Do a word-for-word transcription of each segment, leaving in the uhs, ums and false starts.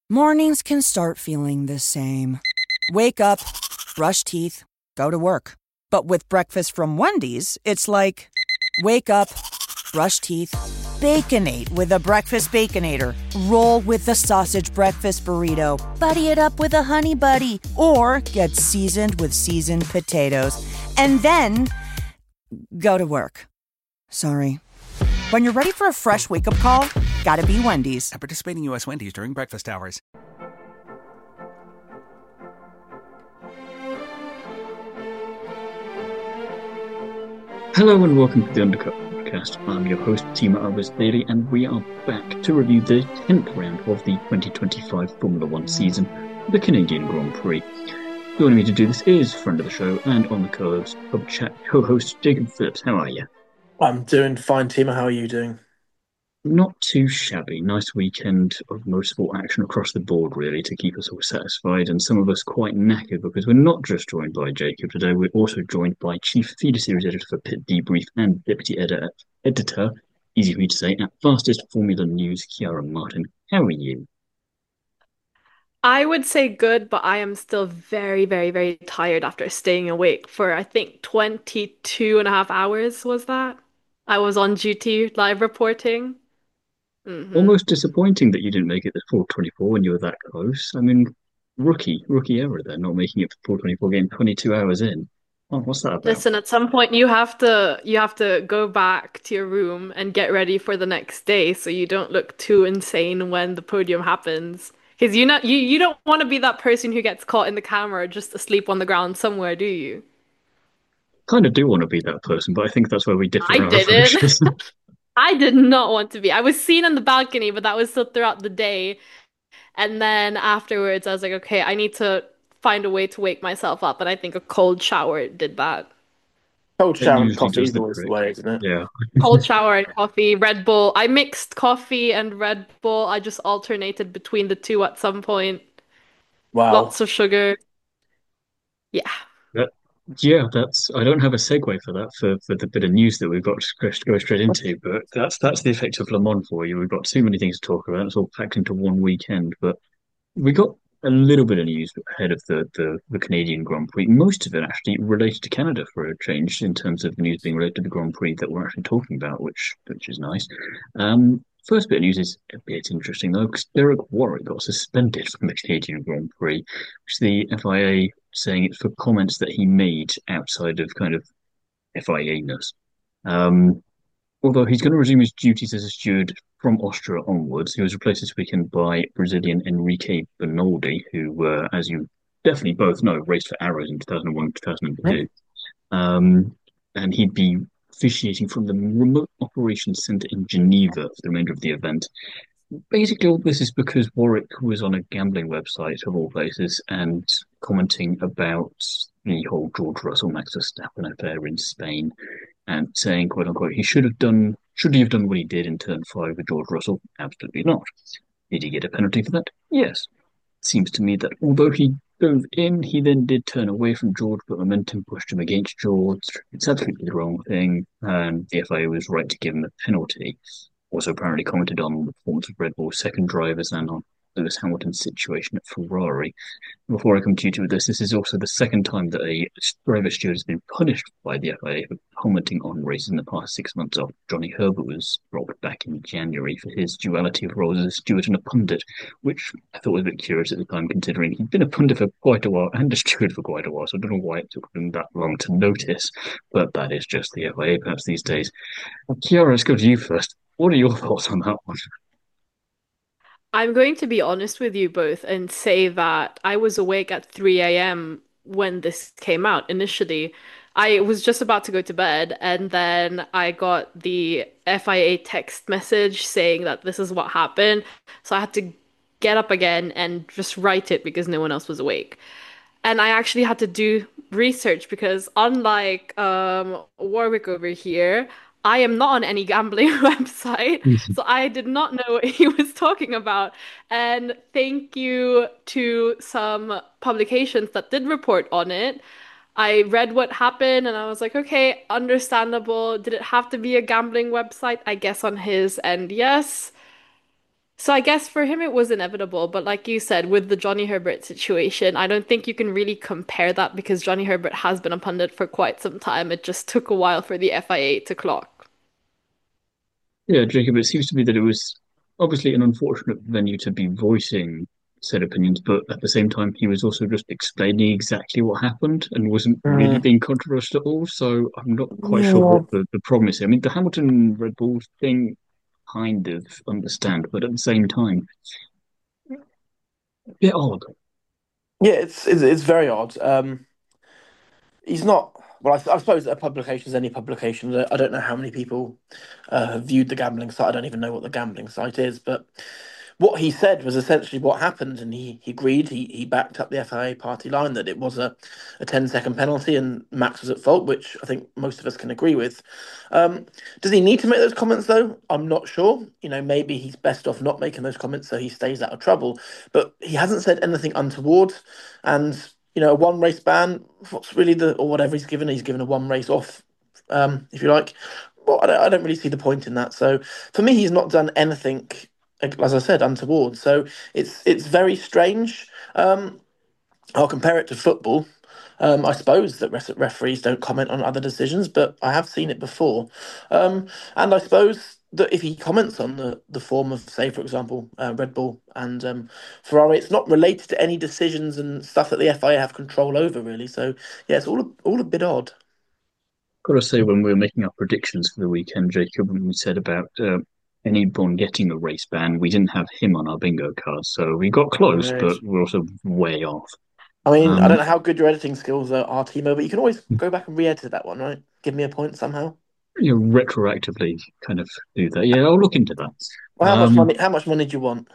Mornings can start feeling the same. Wake up, brush teeth, go to work. But with breakfast from Wendy's, it's like, wake up, brush teeth, Baconate with a breakfast Baconator. Roll with the sausage breakfast burrito. Buddy it up with a honey buddy. Or get seasoned with seasoned potatoes. And then go to work. Sorry. When you're ready for a fresh wake-up call, gotta be Wendy's. At participating U S Wendy's during breakfast hours. Hello and welcome to the Undercut Podcast. I'm your host, Tima Arbus Daly, and we are back to review the tenth round of the twenty twenty-five Formula One season, the Canadian Grand Prix. Joining me to do this is friend of the show and on the co-host, pub chat co-host Jacob Phillips. How are you? I'm doing fine, Tima. How are you doing? Not too shabby. Nice weekend of motorsport action across the board, really, to keep us all satisfied, and some of us quite knackered because we're not just joined by Jacob today, we're also joined by Chief Feeder Series Editor for Pit Debrief and Deputy Editor, editor easy for me to say, at Fastest Formula News, Chiara Martin. How are you? I would say good, but I am still very, very, very tired after staying awake for, I think, twenty-two and a half hours, was that? I was on duty live reporting. hmm Almost disappointing that you didn't make it to four twenty-four when you were that close. I mean, rookie, rookie error there, not making it to four twenty-four game twenty-two hours in. Oh, what's that about? Listen, at some point you have to you have to go back to your room and get ready for the next day so you don't look too insane when the podium happens. Because you know you, you don't want to be that person who gets caught in the camera just asleep on the ground somewhere, do you? Kind of do want to be that person, but I think that's where we differ I in our didn't. approaches. I did not want to be. I was seen on the balcony, but that was still throughout the day. And then afterwards, I was like, okay, I need to find a way to wake myself up. And I think a cold shower did that. Cold It shower and usually coffee does is the always the trick. way, isn't it? Yeah. Cold shower and coffee, Red Bull. I mixed coffee and Red Bull. I just alternated between the two at some point. Wow. Lots of sugar. Yeah. That, yeah, that's. I don't have a segue for that for, for the bit of news that we've got to go straight into, but that's that's the effect of Le Mans for you. We've got too many things to talk about. It's all packed into one weekend, but we got a little bit of news ahead of the, the, the Canadian Grand Prix. Most of it actually related to Canada for a change in terms of the news being related to the Grand Prix that we're actually talking about, which which is nice. Um, first bit of news is a bit interesting though, because Derek Warwick got suspended from the Canadian Grand Prix, which the F I A saying it's for comments that he made outside of kind of F I A-ness. Um, Although he's going to resume his duties as a steward from Austria onwards, he was replaced this weekend by Brazilian Enrique Bernoldi, who, uh, as you definitely both know, raced for Arrows in two thousand one, two thousand two. Um, and he'd be officiating from the Remote Operations Centre in Geneva for the remainder of the event. Basically, all this is because Warwick was on a gambling website, of all places, and commenting about the whole George Russell Max Verstappen affair in Spain and saying, quote unquote, he should have done, should he have done what he did in turn five with George Russell? Absolutely not. Did he get a penalty for that? Yes. Seems to me that although he dove in, he then did turn away from George, but momentum pushed him against George. It's absolutely the wrong thing, and the F I A was right to give him a penalty. Also apparently commented on the performance of Red Bull's second drivers and on Lewis Hamilton's situation at Ferrari. Before I come to you with this, this is also the second time that a driver steward has been punished by the F I A for commenting on races in the past six months after Johnny Herbert was robbed back in January for his duality of roles as a steward and a pundit, which I thought was a bit curious at the time, considering he'd been a pundit for quite a while and a steward for quite a while, so I don't know why it took them that long to notice, but that is just the F I A perhaps these days. Kiara, let's go to you first. What are your thoughts on that one? I'm going to be honest with you both and say that I was awake at three a m when this came out initially. I was just about to go to bed, and then I got the F I A text message saying that this is what happened. So I had to get up again and just write it because no one else was awake. And I actually had to do research because unlike um, Warwick over here, I am not on any gambling website, so I did not know what he was talking about. And thank you to some publications that did report on it. I read what happened and I was like, okay, understandable. Did it have to be a gambling website? I guess on his end, yes. So I guess for him it was inevitable, but like you said, with the Johnny Herbert situation, I don't think you can really compare that because Johnny Herbert has been a pundit for quite some time. It just took a while for the F I A to clock. Yeah, Jacob, it seems to be that it was obviously an unfortunate venue to be voicing said opinions, but at the same time, he was also just explaining exactly what happened and wasn't really Mm. being controversial at all. So I'm not quite sure Yeah. what the, the problem is here. I mean, the Hamilton Red Bull thing, kind of understand, but at the same time, a bit odd. Yeah, it's it's, it's very odd. Um, he's not. Well, I, I suppose a publication is any publication. I I don't know how many people uh, have viewed the gambling site. I don't even know what the gambling site is. But what he said was essentially what happened, and he, he agreed. He he backed up the F I A party line that it was a, a ten second penalty and Max was at fault, which I think most of us can agree with. Um, does he need to make those comments though? I'm not sure. You know, maybe he's best off not making those comments so he stays out of trouble. But he hasn't said anything untoward, and you know, a one race ban. What's really the or whatever he's given? He's given a one race off, um, if you like. Well, I don't, I don't really see the point in that. So for me, he's not done anything, as I said, untoward. So it's it's very strange. Um, I'll compare it to football. Um, I suppose that ref- referees don't comment on other decisions, but I have seen it before. Um, and I suppose that if he comments on the, the form of, say, for example, uh, Red Bull and um, Ferrari, it's not related to any decisions and stuff that the F I A have control over, really. So, yeah, it's all a, all a bit odd. Got to say, when we were making our predictions for the weekend, Jacob, when we said about uh, anyone getting a race ban, we didn't have him on our bingo card, so we got close, Right. but we're also way off. I mean, I don't Um, know how good your editing skills are, are Timo, but you can always go back and re-edit that one, right? Give me a point somehow. you know, retroactively kind of do that. Yeah, I'll look into that. Well, how much Um, money? How much money do you want?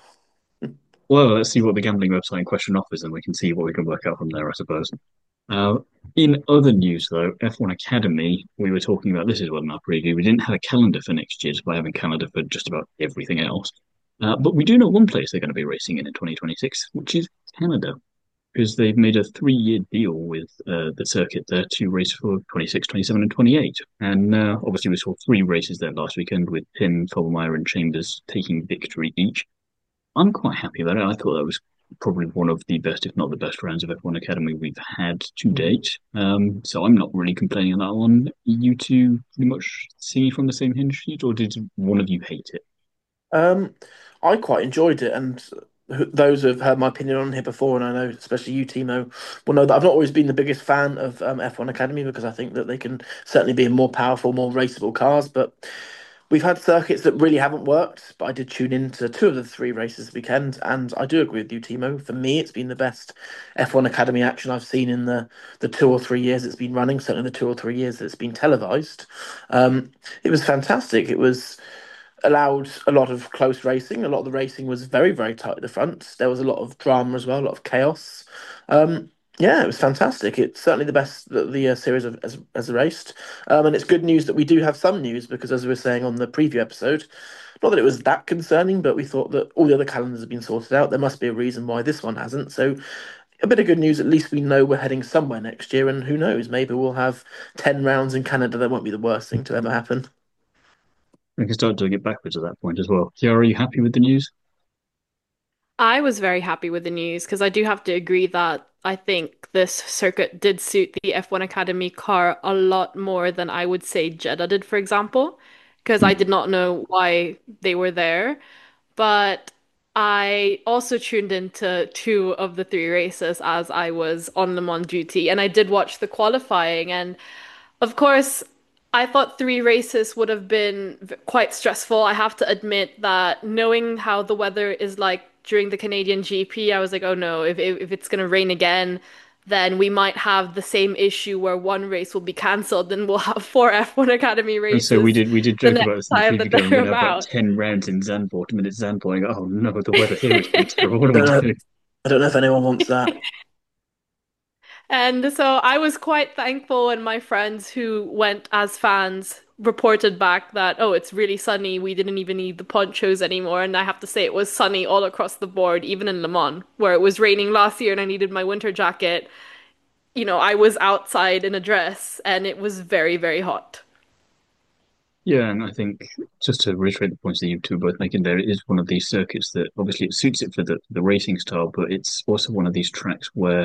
well, let's see what the gambling website in question offers, and we can see what we can work out from there, I suppose. Uh, in other news, though, F one Academy, we were talking about this as well in our preview. We didn't have a calendar for next year, by having calendar for just about everything else. Uh, but we do know one place they're going to be racing in in twenty twenty-six, which is Canada, because they've made a three-year deal with uh, the circuit there to race for twenty-six, twenty-seven, and twenty-eight. And uh, obviously, we saw three races there last weekend with Pim, Fogelmeyer, and Chambers taking victory each. I'm quite happy about it. I thought that was probably one of the best, if not the best, rounds of F one Academy we've had to date. Um, so I'm not really complaining on that one. You two pretty much singing from the same hymn sheet, or did one of you hate it? Um, I quite enjoyed it, and who- those who have heard my opinion on here before, and I know especially you, Timo, will know that I've not always been the biggest fan of um, F one Academy because I think that they can certainly be in more powerful, more raceable cars. But we've had circuits that really haven't worked. But I did tune into two of the three races this weekend, and I do agree with you, Timo. For me, it's been the best F one Academy action I've seen in the the two or three years it's been running. Certainly, the two or three years that it's been televised. Um, it was fantastic. It was allowed a lot of close racing. A lot of the racing was very, very tight at the front. There was a lot of drama as well, a lot of chaos. Um, yeah, it was fantastic. It's certainly the best that the uh, series of, has, has raced. Um, and it's good news that we do have some news because, as we were saying on the preview episode, not that it was that concerning, but we thought that all the other calendars have been sorted out. There must be a reason why this one hasn't. So, a bit of good news. At least we know we're heading somewhere next year, and who knows? Maybe we'll have ten rounds in Canada. That won't be the worst thing to ever happen. We can start doing it backwards at that point as well. Kiara, are you happy with the news? I was very happy with the news because I do have to agree that I think this circuit did suit the F one Academy car a lot more than I would say Jeddah did, for example, because I Hmm. did not know why they were there. But I also tuned into two of the three races as I was on them on duty, and I did watch the qualifying. And of course, I thought three races would have been v- quite stressful. I have to admit that knowing how the weather is like during the Canadian G P, I was like, oh no, if if, if it's gonna rain again, then we might have the same issue where one race will be cancelled, and we'll have four F one Academy And so we races did we did the joke next about this in the time preview that game. We're they're going to have like about. ten rounds in Zandvoort, a minute Zandvoort. Oh no, the weather here is going to be terrible. What do we Don't know. do? I don't know if anyone wants that. And so I was quite thankful when my friends who went as fans reported back that, oh, it's really sunny. We didn't even need the ponchos anymore. And I have to say, it was sunny all across the board, even in Le Mans, where it was raining last year and I needed my winter jacket. You know, I was outside in a dress and it was very, very hot. Yeah, and I think just to reiterate the points that you two are both making there, it is one of these circuits that obviously it suits it for the, the racing style, but it's also one of these tracks where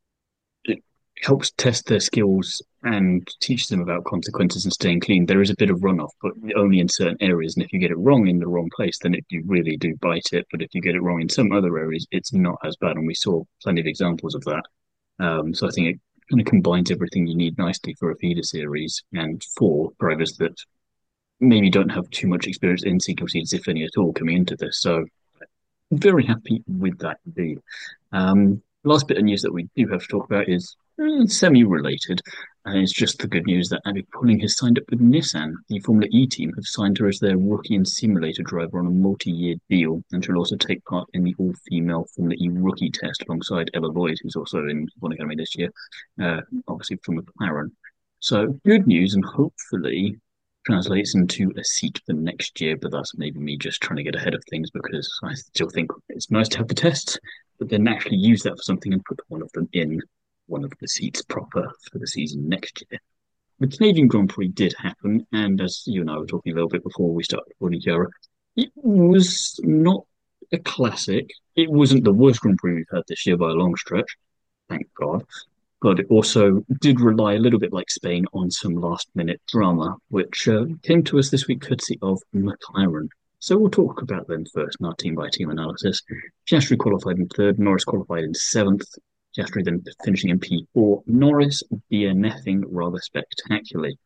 it helps test their skills and teach them about consequences and staying clean. There is a bit of runoff, but only in certain areas. And if you get it wrong in the wrong place, then it, you really do bite it. But if you get it wrong in some other areas, it's not as bad. And we saw plenty of examples of that. Um, so I think it kind of combines everything you need nicely for a feeder series and for drivers that maybe don't have too much experience in single seats, if any at all, coming into this. So very happy with that indeed. Um, last bit of news that we do have to talk about is mm, semi-related, and it's just the good news that Abby Pulling has signed up with Nissan. The Formula E team have signed her as their rookie and simulator driver on a multi-year deal, and she'll also take part in the all-female Formula E rookie test alongside Ella Lloyd, who's also in F one Academy this year, uh, obviously from McLaren. So good news, and hopefully translates into a seat for next year, but that's maybe me just trying to get ahead of things because I still think it's nice to have the tests, but then actually use that for something and put one of them in one of the seats proper for the season next year. The Canadian Grand Prix did happen, and as you and I were talking a little bit before we started recording, Kiara, it was not a classic. It wasn't the worst Grand Prix we've had this year by a long stretch, thank God. But it also did rely a little bit like Spain on some last minute drama, which uh, came to us this week courtesy of McLaren. So we'll talk about them first in our team by team analysis. Piastri qualified in third, Norris qualified in seventh. Piastri then finishing in P four. Norris DNFing rather spectacularly.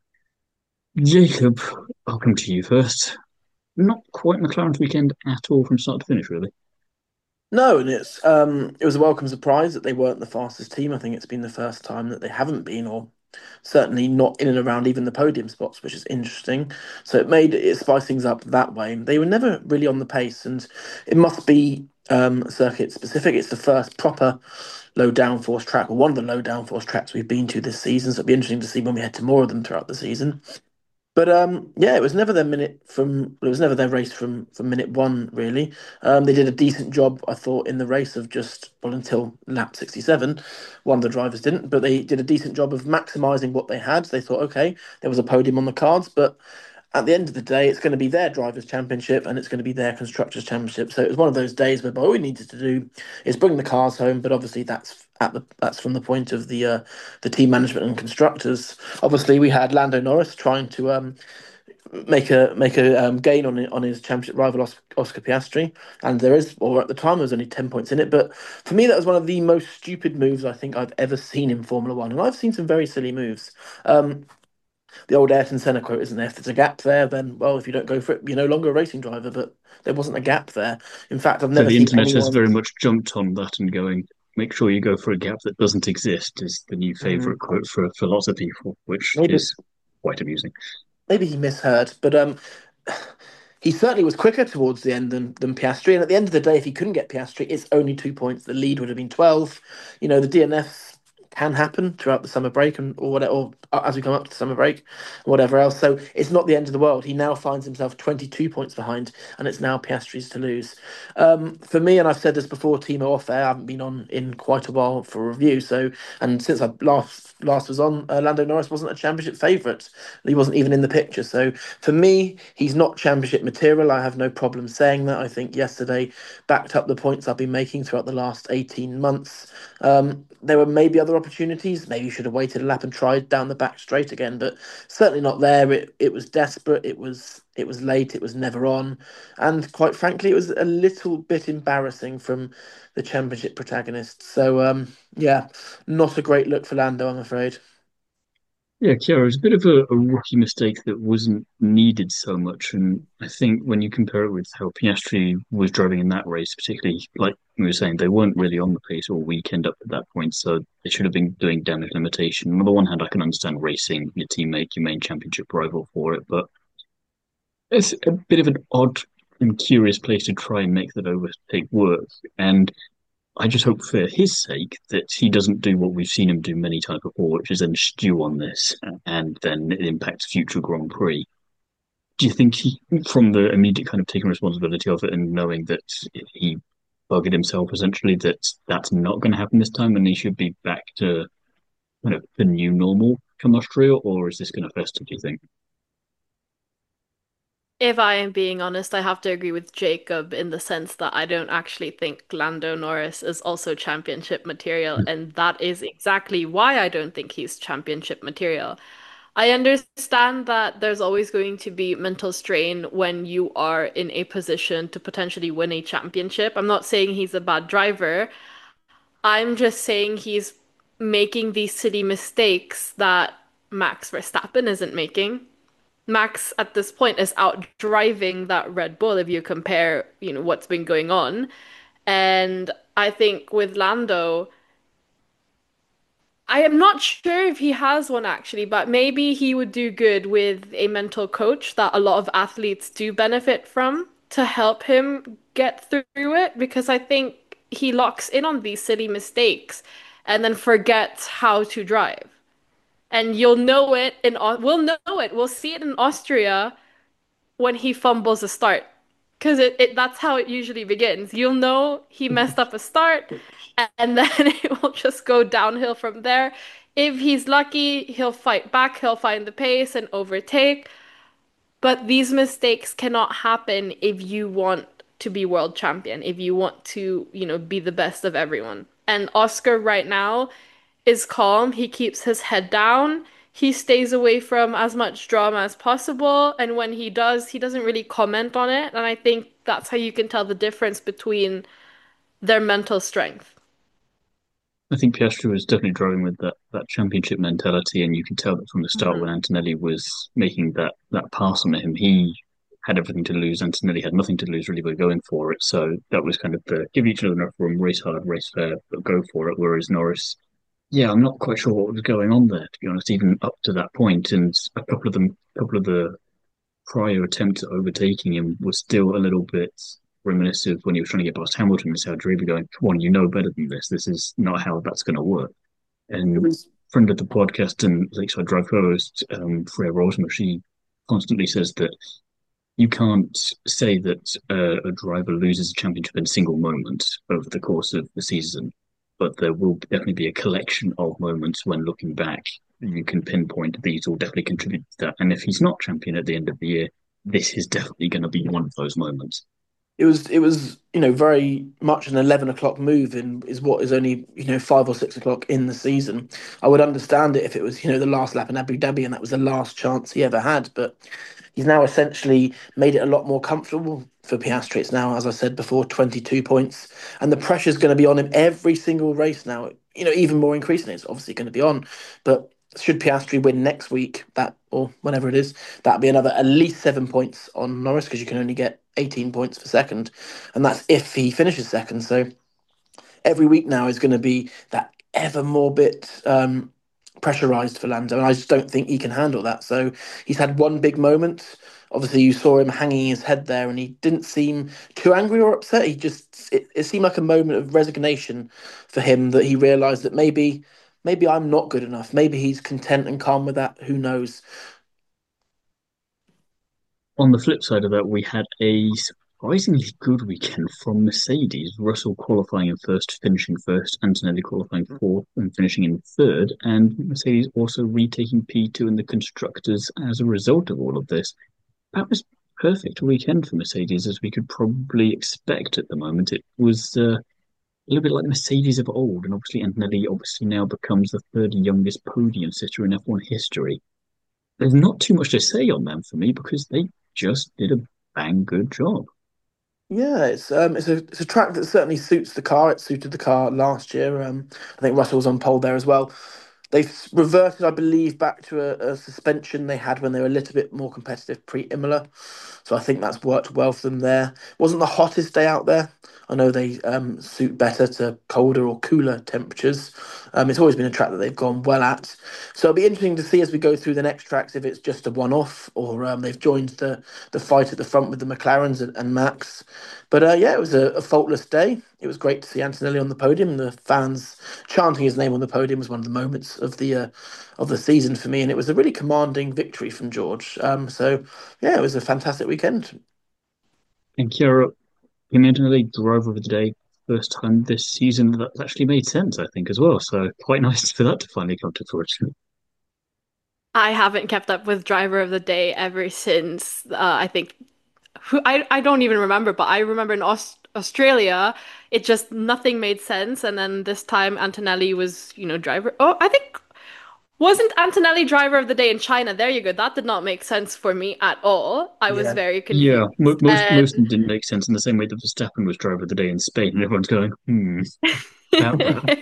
Jacob, I'll come to you first. Not quite McLaren's weekend at all from start to finish, really. No, and it's um, it was a welcome surprise that they weren't the fastest team. I think it's been the first time that they haven't been, or certainly not in and around even the podium spots, which is interesting. So it made it spice things up that way. They were never really on the pace, and it must be um, circuit specific. It's the first proper low downforce track, or one of the low downforce tracks we've been to this season. So it'll be interesting to see when we head to more of them throughout the season. But um, yeah, it was never their minute from. It was never their race from from minute one. Really, um, they did a decent job, I thought, in the race of just well until lap sixty-seven. One of the drivers didn't, but they did a decent job of maximising what they had. They thought, okay, there was a podium on the cards, but at the end of the day, it's going to be their drivers' championship and it's going to be their constructors' championship. So it was one of those days where all we needed to do is bring the cars home. But obviously, that's at the that's from the point of the uh, the team management and constructors. Obviously, we had Lando Norris trying to um, make a make a um, gain on on his championship rival Oscar Piastri, and there is, or at the time, there was only ten points in it. But for me, that was one of the most stupid moves I think I've ever seen in Formula One, and I've seen some very silly moves. Um, the old Ayrton Senna quote, isn't there? If there's a gap there, then well, if you don't go for it, you're no longer a racing driver. But there wasn't a gap there. In fact, I've So never the seen internet has anyone. very much jumped on that and going, make sure you go for a gap that doesn't exist is the new Mhm. favourite quote for, for lots of people, which Maybe is quite amusing. maybe he misheard, but um, he certainly was quicker towards the end than than Piastri. And at the end of the day, if he couldn't get Piastri, it's only two points. The lead would have been twelve. You know, the D N Fs can happen throughout the summer break and or whatever, or as we come up to summer break, or whatever else. So it's not the end of the world. He now finds himself twenty-two points behind, and it's now Piastri's to lose. Um, for me, and I've said this before, Timo off air, I haven't been on in quite a while for a review. So, and since I last last was on, uh, Lando Norris wasn't a championship favourite. He wasn't even in the picture. So for me, he's not championship material. I have no problem saying that. I think yesterday backed up the points I've been making throughout the last eighteen months. Um, there were maybe other opportunities. Maybe you should have waited a lap and tried down the back straight again, but certainly not there. It it was desperate. It was it was late. It was never on, and quite frankly, it was a little bit embarrassing from the championship protagonist. So um, yeah, not a great look for Lando, I'm afraid. Yeah, Kiara, it's a bit of a, a rookie mistake that wasn't needed so much. And I think when you compare it with how Piastri was driving in that race, particularly like we were saying, they weren't really on the pace all weekend up at that point. So they should have been doing damage limitation. On the one hand, I can understand racing your teammate, your main championship rival for it, but it's a bit of an odd and curious place to try and make that overtake work. And I just hope for his sake that he doesn't do what we've seen him do many times before, which is then stew on this and then it impacts future Grand Prix. Do you think he, from the immediate kind of taking responsibility of it and knowing that he buggered himself essentially, that that's not going to happen this time and he should be back to kind of the new normal come Austria, or is this going to fester, do you think? If I am being honest, I have to agree with Jacob in the sense that I don't actually think Lando Norris is also championship material, and that is exactly why I don't think he's championship material. I understand that there's always going to be mental strain when you are in a position to potentially win a championship. I'm not saying he's a bad driver. I'm just saying he's making these silly mistakes that Max Verstappen isn't making. Max at this point is out driving that Red Bull if you compare, you know, what's been going on. And I think with Lando, I am not sure if he has one actually, but maybe he would do good with a mental coach that a lot of athletes do benefit from to help him get through it because I think he locks in on these silly mistakes and then forgets how to drive. And you'll know it in, Au- we'll know it. We'll see it in Austria when he fumbles a start. Because it, it that's how it usually begins. You'll know he messed up a start, and then it will just go downhill from there. If he's lucky, he'll fight back, he'll find the pace and overtake. But these mistakes cannot happen if you want to be world champion, if you want to, you know, be the best of everyone. And Oscar right now is calm. He keeps his head down. He stays away from as much drama as possible. And when he does, he doesn't really comment on it. And I think that's how you can tell the difference between their mental strength. I think Piastri was definitely driving with that, that championship mentality, and you could tell that from the start Mhm. when Antonelli was making that, that pass on him, he had everything to lose. Antonelli had nothing to lose really by going for it. So that was kind of the give each other enough room, race hard, race fair, but go for it. Whereas Norris, yeah, I'm not quite sure what was going on there, to be honest, even up to that point. And a couple of them, a couple of the prior attempts at overtaking him was still a little bit reminiscent when he was trying to get past Hamilton. It's how Draper going, come on, you know better than this. This is not how that's going to work. It And was friend of the podcast and Lakeside Drive co-host, um, Freya Rosmer, she constantly says that you can't say that uh, a driver loses a championship in a single moment over the course of the season, but there will definitely be a collection of moments when looking back, you can pinpoint these will definitely contribute to that. And if he's not champion at the end of the year, this is definitely going to be one of those moments. it was it was you know very much an eleven o'clock move in is what is only you know five or six o'clock in the season. I would understand it if it was you know the last lap in Abu Dhabi and that was the last chance he ever had, but he's now essentially made it a lot more comfortable for Piastri. It's now, as I said before, twenty-two points, and the pressure's going to be on him every single race now. You know, even more increasingly, it's obviously going to be on. But should Piastri win next week, that or whenever it is, that'll be another at least seven points on Norris because you can only get eighteen points for second, and that's if he finishes second. So every week now is going to be that ever more bit um, pressurized for Lando, and I just don't think he can handle that. So he's had one big moment. Obviously, you saw him hanging his head there, and he didn't seem too angry or upset. He just it, it seemed like a moment of resignation for him that he realised that maybe maybe I'm not good enough. Maybe he's content and calm with that. Who knows? On the flip side of that, we had a surprisingly good weekend from Mercedes. Russell qualifying in first, finishing first, Antonelli qualifying fourth and finishing in third, and Mercedes also retaking P two in the constructors as a result of all of this. That was perfect weekend for Mercedes as we could probably expect at the moment. It was uh, a little bit like Mercedes of old, and obviously Antonelli obviously now becomes the third youngest podium sitter in F one history. There's not too much to say on them for me because they just did a bang good job. Yeah, it's um, it's a it's a track that certainly suits the car. It suited the car last year. Um, I think Russell was on pole there as well. They've reverted, I believe, back to a, a suspension they had when they were a little bit more competitive pre-Imola. So I think that's worked well for them there. Wasn't the hottest day out there. I know they um, suit better to colder or cooler temperatures. Um, it's always been a track that they've gone well at. So it'll be interesting to see as we go through the next tracks if it's just a one-off or um, they've joined the the fight at the front with the McLarens and, and Max. But uh, yeah, it was a, a faultless day. It was great to see Antonelli on the podium. The fans chanting his name on the podium was one of the moments of the uh, of the season for me, and it was a really commanding victory from George. Um, so yeah, it was a fantastic weekend. And Chiara, Kimi Antonelli driver of the day, first time this season that's actually made sense, I think, as well. So quite nice for that to finally come to fruition. I haven't kept up with driver of the day ever since uh, I think who I I don't even remember, but I remember in Aus Australia, it just nothing made sense. And then this time Antonelli was, you know, driver. Oh, I think wasn't Antonelli driver of the day in China? There you go. That did not make sense for me at all. I was Yeah. very Yeah, mo confused. most most of And them didn't make sense in the same way that Verstappen was driver of the day in Spain, and everyone's going, hmm, about that.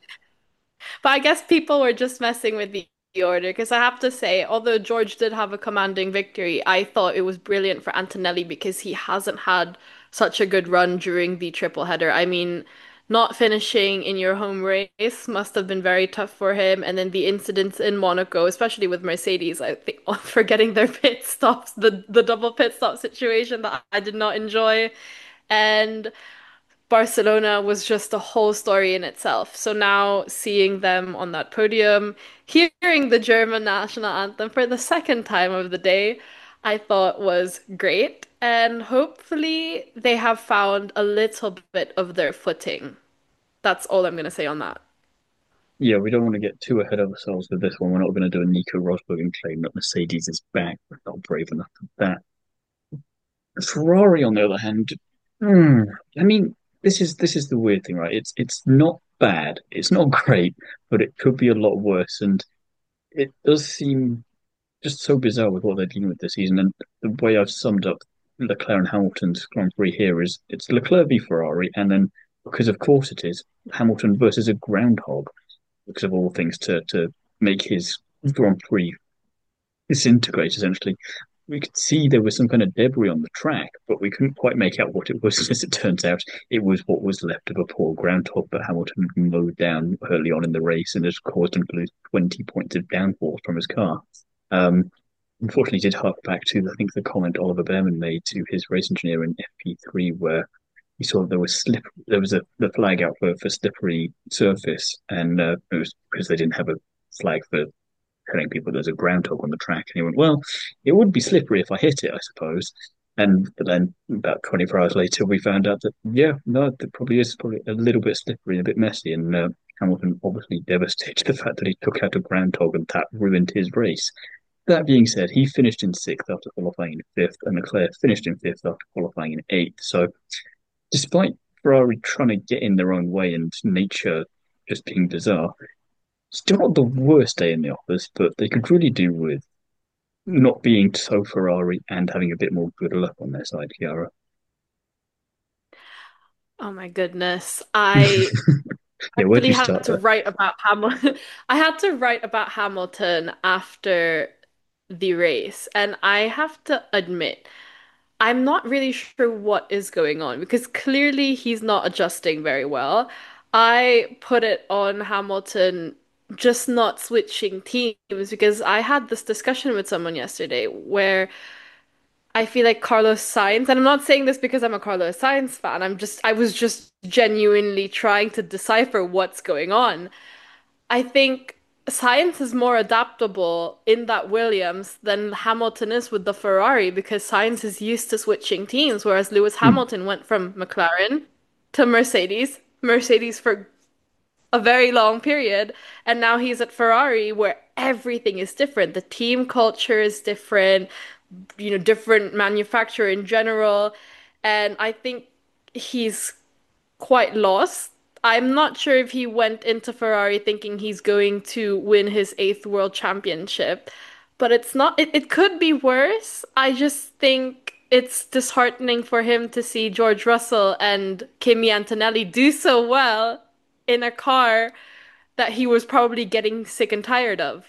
But I guess people were just messing with the the order because I have to say, although George did have a commanding victory, I thought it was brilliant for Antonelli because he hasn't had such a good run during the triple header. I mean, not finishing in your home race must have been very tough for him. And then the incidents in Monaco, especially with Mercedes, I think forgetting their pit stops, the the double pit stop situation that I did not enjoy. And Barcelona was just a whole story in itself. So now seeing them on that podium, hearing the German national anthem for the second time of the day, I thought was great. And hopefully they have found a little bit of their footing. That's all I'm going to say on that. Yeah, we don't want to get too ahead of ourselves with this one. We're not going to do a Nico Rosberg and claim that Mercedes is back. We're not brave enough for that. Ferrari, on the other hand, hmm, I mean, this is this is the weird thing, right? It's it's not bad, it's not great, but it could be a lot worse, and it does seem just so bizarre with what they're dealing with this season. And the way I've summed up Leclerc and Hamilton's Grand Prix here is it's Leclerc v Ferrari, and then because of course it is Hamilton versus a groundhog, because of all things to to make his Grand Prix disintegrate essentially. We could see there was some kind of debris on the track, but we couldn't quite make out what it was. As it turns out, it was what was left of a poor groundhog that Hamilton mowed down early on in the race and has caused him to lose twenty points of downforce from his car. Um, Unfortunately, did hark back to, I think, the comment Oliver Behrman made to his race engineer in F P three, where he saw that there was slip, there was a the flag out for, for slippery surface, and uh, it was because they didn't have a flag for telling people there's a groundhog on the track. And he went, well, it would be slippery if I hit it, I suppose. And but then about twenty-four hours later, we found out that, yeah, no, it probably is probably a little bit slippery, a bit messy. And uh, Hamilton obviously devastated the fact that he took out a groundhog and that ruined his race. That being said, he finished in sixth after qualifying in fifth, and Leclerc finished in fifth after qualifying in eighth. So, despite Ferrari trying to get in their own way and nature just being bizarre, still not the worst day in the office, but they could really do with not being so Ferrari and having a bit more good luck on their side, Kiara. Oh my goodness. I Yeah, where do actually you had start to there? write about Hamilton. I had to write about Hamilton after the race, and I have to admit, I'm not really sure what is going on because clearly he's not adjusting very well. I put it on Hamilton just not switching teams because I had this discussion with someone yesterday where I feel like Carlos Sainz, and I'm not saying this because I'm a Carlos Sainz fan. I'm just, I was just genuinely trying to decipher what's going on. I think Sainz is more adaptable in that Williams than Hamilton is with the Ferrari because Sainz is used to switching teams, whereas Lewis Hmm. Hamilton went from McLaren to Mercedes, Mercedes for a very long period, and now he's at Ferrari where everything is different. The team culture is different, you know, different manufacturer in general, and I think he's quite lost. I'm not sure if he went into Ferrari thinking he's going to win his eighth world championship, but it's not, it, it could be worse. I just think it's disheartening for him to see George Russell and Kimi Antonelli do so well in a car that he was probably getting sick and tired of.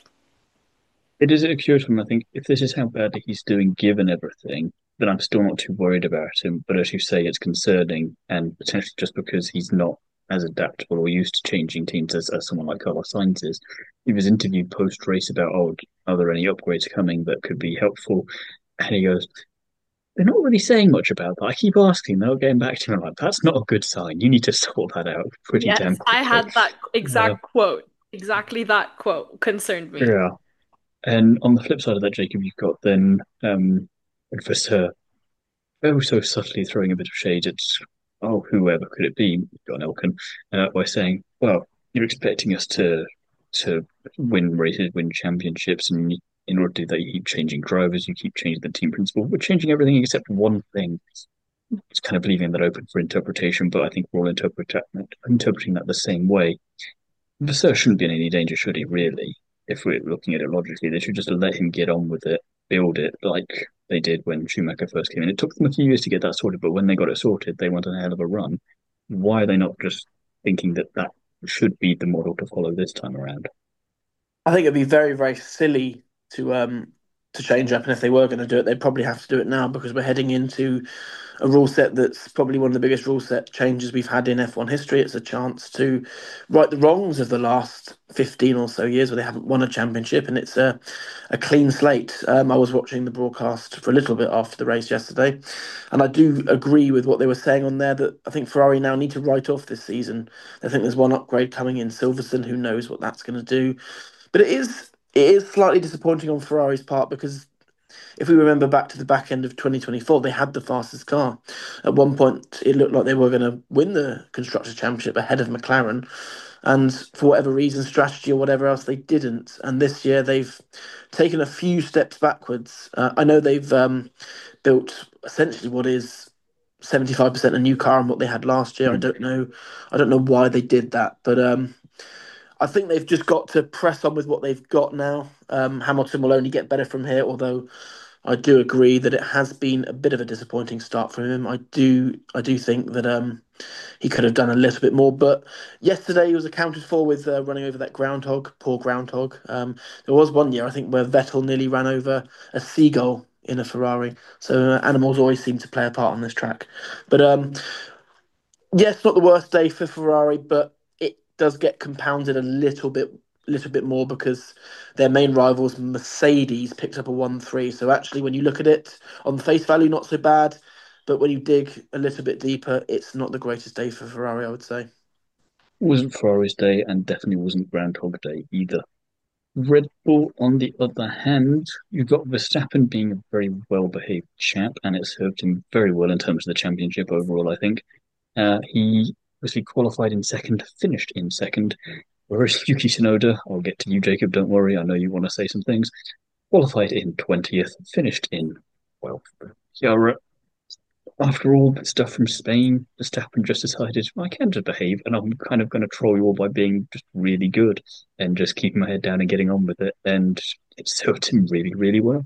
It is a curious one. I think if this is how badly he's doing, given everything, then I'm still not too worried about him. But as you say, it's concerning, and potentially just because he's not as adaptable or used to changing teams as, as someone like Carlos Sainz is. He was interviewed post race about, oh, are there any upgrades coming that could be helpful? And he goes, they're not really saying much about that. I keep asking, they're not getting back to me. I'm like, that's not a good sign. You need to sort that out pretty damn Yes, I quickly. had that Uh, exact quote. Exactly that quote concerned me. yeah. And on the flip side of that, Jacob, you've got then um, Professor oh so subtly throwing a bit of shade at, oh, whoever could it be, John Elkin, uh, by saying, well, you're expecting us to to win races, win championships, and in order to do that, you keep changing drivers, you keep changing the team principle. We're changing everything except one thing. It's kind of leaving that open for interpretation, but I think we're all interpret interpreting that the same way. Vasseur shouldn't be in any danger, should he, really? If we're looking at it logically, they should just let him get on with it, build it like they did when Schumacher first came in. It took them a few years to get that sorted, but when they got it sorted, they went on a hell of a run. Why are they not just thinking that that should be the model to follow this time around? I think it'd be very, very silly to um to change up, and if they were going to do it, they'd probably have to do it now because we're heading into a rule set that's probably one of the biggest rule set changes we've had in F one history. It's a chance to right the wrongs of the last fifteen or so years where they haven't won a championship, and it's a, a clean slate. Um, I was watching the broadcast for a little bit after the race yesterday, and I do agree with what they were saying on there that I think Ferrari now need to write off this season. I think there's one upgrade coming in Silverstone. Who knows what that's going to do? But it is it is slightly disappointing on Ferrari's part because if we remember back to the back end of twenty twenty-four, they had the fastest car. At one point, it looked like they were going to win the Constructors' Championship ahead of McLaren. And for whatever reason, strategy or whatever else, they didn't. And this year, they've taken a few steps backwards. Uh, I know they've um, built essentially what is seventy-five percent a new car on what they had last year. I Hmm. don't know. I don't know why they did that, but um, I think they've just got to press on with what they've got now. Um, Hamilton will only get better from here, although I do agree that it has been a bit of a disappointing start from him. I do I do think that um, he could have done a little bit more, but yesterday he was accounted for with uh, running over that groundhog, poor groundhog. Um, there was one year I think where Vettel nearly ran over a seagull in a Ferrari. So uh, animals always seem to play a part on this track. But um, yes, not the worst day for Ferrari, but it does get compounded a little bit, little bit more because their main rivals Mercedes picked up a one three. So actually, when you look at it on face value, not so bad, but when you dig a little bit deeper, it's not the greatest day for Ferrari, I would say. Wasn't Ferrari's day, and definitely wasn't Groundhog Day either. Red Bull, on the other hand, you've got Verstappen being a very well behaved chap, and it served him very well in terms of the championship overall, I think. Uh, he obviously qualified in second, finished in second, whereas Yuki Tsunoda, I'll get to you, Jacob, don't worry, I know you want to say some things, qualified in twentieth, finished in twelfth. Yeah, after all the stuff from Spain, Verstappen just decided I can just behave, and I'm kind of going to troll you all by being just really good and just keeping my head down and getting on with it. And it served him really, really well.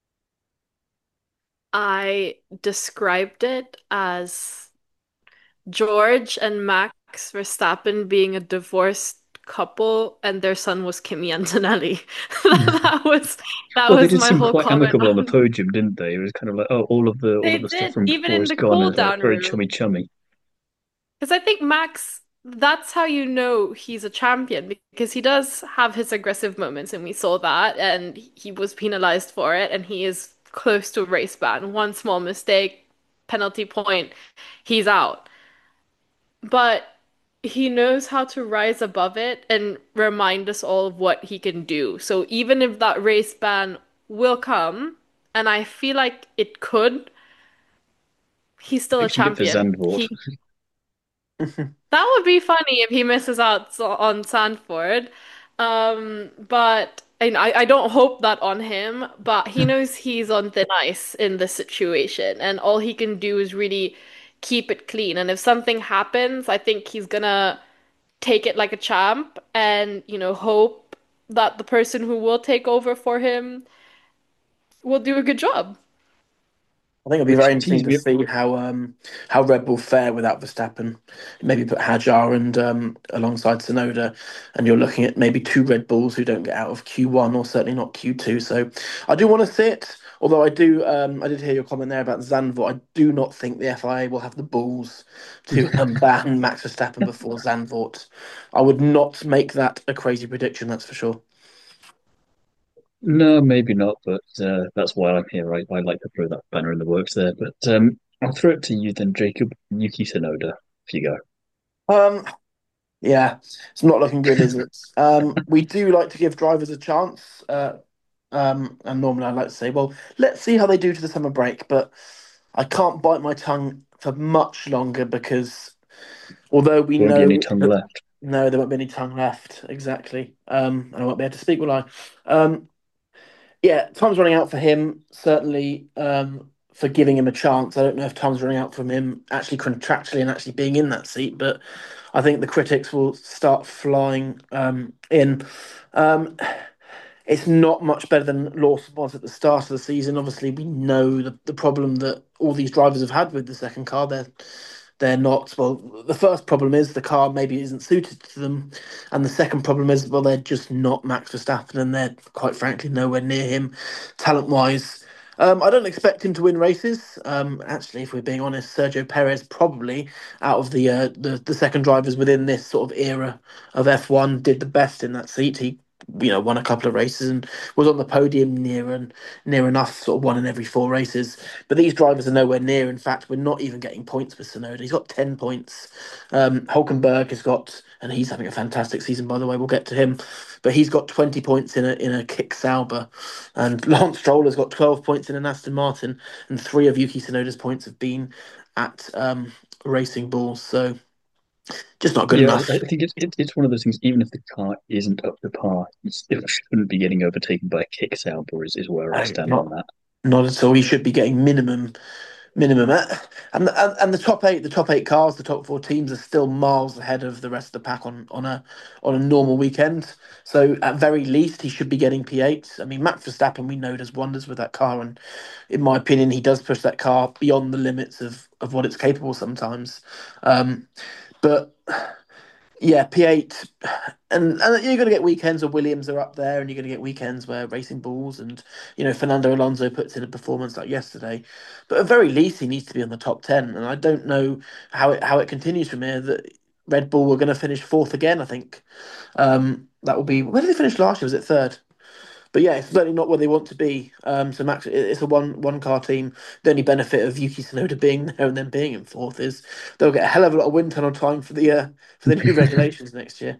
I described it as George and Max Verstappen being a divorced couple, and their son was Kimi Antonelli. That was that Well, they was did my seem whole quite comment amicable on the on. podium, didn't they? It was kind of like, oh, all of the all of They the stuff did, from even before in is the gone. It cool was like down very room. chummy, chummy. Because I think Max, that's how you know he's a champion because he does have his aggressive moments, and we saw that, and he was penalized for it, and he is close to a race ban. One small mistake, penalty point, he's out. But he knows how to rise above it and remind us all of what he can do. So even if that race ban will come, and I feel like it could, he's still a Fixing it for champion. Zandvoort. He That would be funny if he misses out so- on Sanford. Um, but and I, I don't hope that on him, but he knows he's on thin ice in this situation, and all he can do is really keep it clean. And if something happens, I think he's gonna take it like a champ and, you know, hope that the person who will take over for him will do a good job. I think it'll be Which very interesting teased to me. see how um, how Red Bull fare without Verstappen. Maybe put Hadjar and um, alongside Sonoda, and you're looking at maybe two Red Bulls who don't get out of Q one or certainly not Q two. So I do want to see it. Although I do, um, I did hear your comment there about Zandvoort. I do not think the F I A will have the balls to um, ban Max Verstappen before Zandvoort. I would not make that a crazy prediction. That's for sure. No, maybe not, but uh, that's why I'm here. I, I like to throw that banner in the works there. But um, I'll throw it to you then, Jacob. Yuki Tsunoda. If you go. Um, yeah, it's not looking good, is it? Um, we do like to give drivers a chance. Uh, Um, and normally I'd like to say, well, let's see how they do to the summer break, but I can't bite my tongue for much longer because although we Won't be any know tongue that left. no, there won't be any tongue left, exactly. Um, and I won't be able to speak, will I? Um, Yeah, time's running out for him, certainly, um, for giving him a chance. I don't know if time's running out from him actually contractually and actually being in that seat, but I think the critics will start flying um, in. Um, it's not much better than Lawson was at the start of the season. Obviously, we know the, the problem that all these drivers have had with the second car. They're they're not well. The first problem is the car maybe isn't suited to them, and the second problem is well they're just not Max Verstappen, and they're quite frankly nowhere near him, talent wise. Um, I don't expect him to win races. Um, actually, if we're being honest, Sergio Perez probably out of the uh, the the second drivers within this sort of era of F one did the best in that seat. He you know won a couple of races and was on the podium near and near enough, sort of one in every four races. But these drivers are nowhere near. In fact, we're not even getting points with Sonoda. He's got ten points. Um, Hulkenberg has got, and he's having a fantastic season, by the way. We'll get to him, but he's got twenty points in a in a Kick Sauber, and Lance Stroll has got twelve points in an Aston Martin, and three of Yuki Tsunoda's points have been at um, Racing Bulls. So just not good Yeah, I, I enough. think it's it, it's one of those things. Even if the car isn't up to par, it still shouldn't be getting overtaken by a kick Sauber. Is, is where I No, stand on not that. not at all. He should be getting minimum minimum. Uh, And, and and the top eight, the top eight cars, the top four teams are still miles ahead of the rest of the pack on on a on a normal weekend. So at very least, he should be getting P eight. I mean, Max Verstappen, we know, does wonders with that car, and in my opinion, he does push that car beyond the limits of of what it's capable sometimes. Um, but yeah, P eight, and and you're going to get weekends where Williams are up there, and you're going to get weekends where Racing Bulls and you know Fernando Alonso puts in a performance like yesterday. But at very least, he needs to be on the top ten, and I don't know how it how it continues from here. That Red Bull were going to finish fourth again. I think um, that will be where did they finish last year? Was it third? But yeah, it's certainly not where they want to be. Um, so Max, it's a one one car team. The only benefit of Yuki Tsunoda being there and then being in fourth is they'll get a hell of a lot of wind tunnel time for the uh, for the new regulations next year.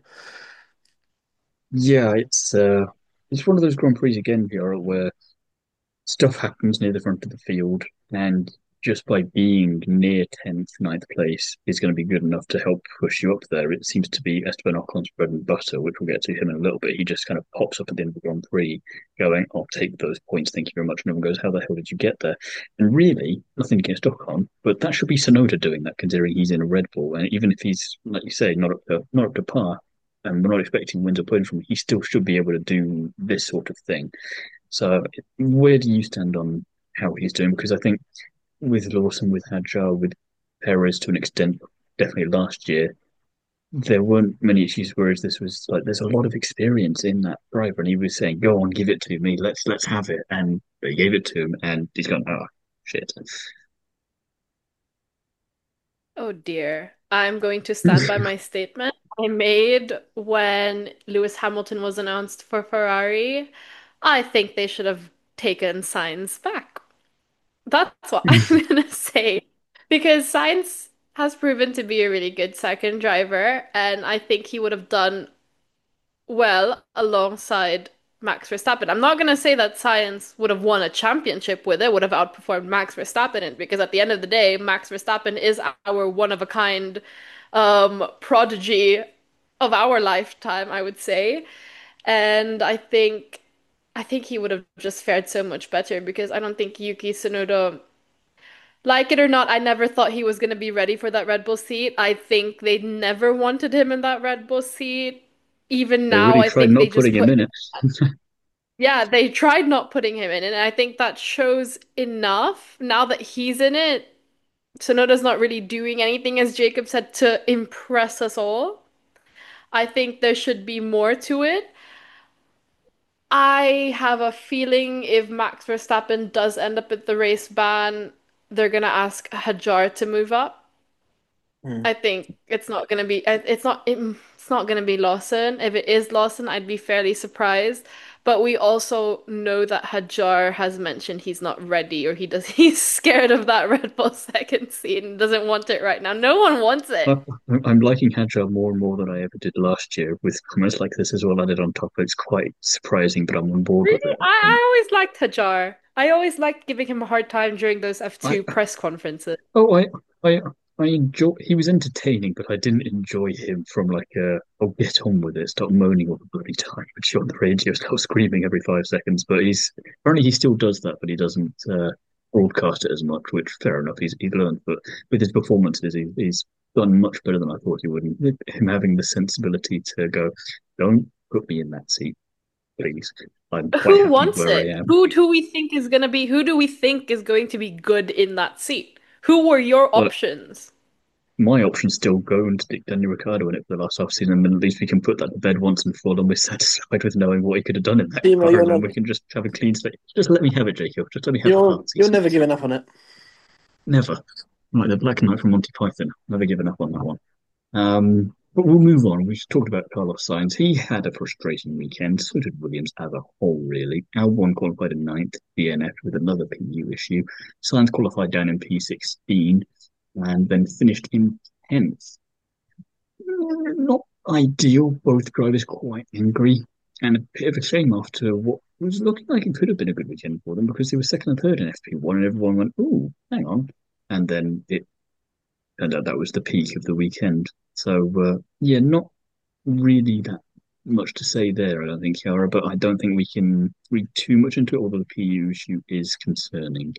Yeah, it's uh, it's one of those Grand Prix again, Vera, where stuff happens near the front of the field, and just by being near tenth, ninth place is going to be good enough to help push you up there. It seems to be Esteban Ocon's bread and butter, which we'll get to him in a little bit. He just kind of pops up at the end of the Grand Prix going, I'll take those points, thank you very much. And everyone goes, how the hell did you get there? And really, nothing against Ocon, but that should be Sonoda doing that, considering he's in a Red Bull. And even if he's, like you say, not up to, not up to par, and we're not expecting wins or points from him, he still should be able to do this sort of thing. So, where do you stand on how he's doing? Because I think with Lawson, with Hadjar, with Perez to an extent, definitely last year, there weren't many issues. Whereas this was like there's a lot of experience in that driver, and he was saying, "Go on, give it to me. Let's let's have it." And they gave it to him, and he's gone, "Oh shit." Oh dear. I'm going to stand by my statement I made when Lewis Hamilton was announced for Ferrari. I think they should have taken Sainz back. That's what I'm gonna say. Because Sainz has proven to be a really good second driver, and I think he would have done well alongside Max Verstappen. I'm not gonna say that Sainz would have won a championship with it, would have outperformed Max Verstappen in, because at the end of the day, Max Verstappen is our one of a kind um prodigy of our lifetime, I would say. And I think I think he would have just fared so much better because I don't think Yuki Tsunoda, like it or not, I never thought he was going to be ready for that Red Bull seat. I think they never wanted him in that Red Bull seat. Even They now, really I tried think they not just putting him put, in it. yeah, they tried not putting him in, and I think that shows enough. Now that he's in it, Sonoda's not really doing anything, as Jacob said, to impress us all. I think there should be more to it. I have a feeling if Max Verstappen does end up at the race ban, they're gonna ask Hadjar to move up. Hmm. I think it's not gonna be it- it's not it, it's not gonna be Lawson. If it is Lawson, I'd be fairly surprised. But we also know that Hadjar has mentioned he's not ready, or he does he's scared of that Red Bull second seat and doesn't want it right now. No one wants it. I- I'm liking Hadjar more and more than I ever did last year with comments like this as well added on top. It's quite surprising, but I'm on board with Really? it. I, I think I always liked Hadjar. I always liked giving him a hard time during those I F two press conferences. oh I I I enjoy. He was entertaining, but I didn't enjoy him from like a "oh get on with it, stop moaning all the bloody time" but you're on the radio, stop screaming every five seconds. But he's apparently he still does that, but he doesn't uh, broadcast it as much. Which fair enough, he's he's learned. But with his performances, he, he's done much better than I thought he would. And with him having the sensibility to go, "Don't put me in that seat, please. I'm quite Who happy wants where I it? am." Who do we think is gonna be, who do we think is going to be good in that seat? Who were your Well, options? my options still go and stick Daniel Ricciardo in it for the last half season, and then at least we can put that to bed once and for all, and we're satisfied with knowing what he could have done in that Timo, car, you're and then we never can just have a clean slate. Just let me have it, Jacob. Just let me have the you're heart you're season. never giving up on it. Never. Like the Black Knight from Monty Python. Never given up on that one. Um, but we'll move on. We've talked about Carlos Sainz. He had a frustrating weekend. So did Williams as a whole, really. Albon qualified in ninth, D N F with another P U issue. Sainz qualified down in P sixteen and then finished in tenth. Not ideal. Both drivers quite angry and a bit of a shame after what was looking like it could have been a good weekend for them because they were second and third in F P one and everyone went, "Oh, hang on." And then it turned out that was the peak of the weekend. So, uh, yeah, not really that much to say there, I don't think, Kiara, but I don't think we can read too much into it, although the P U issue is concerning.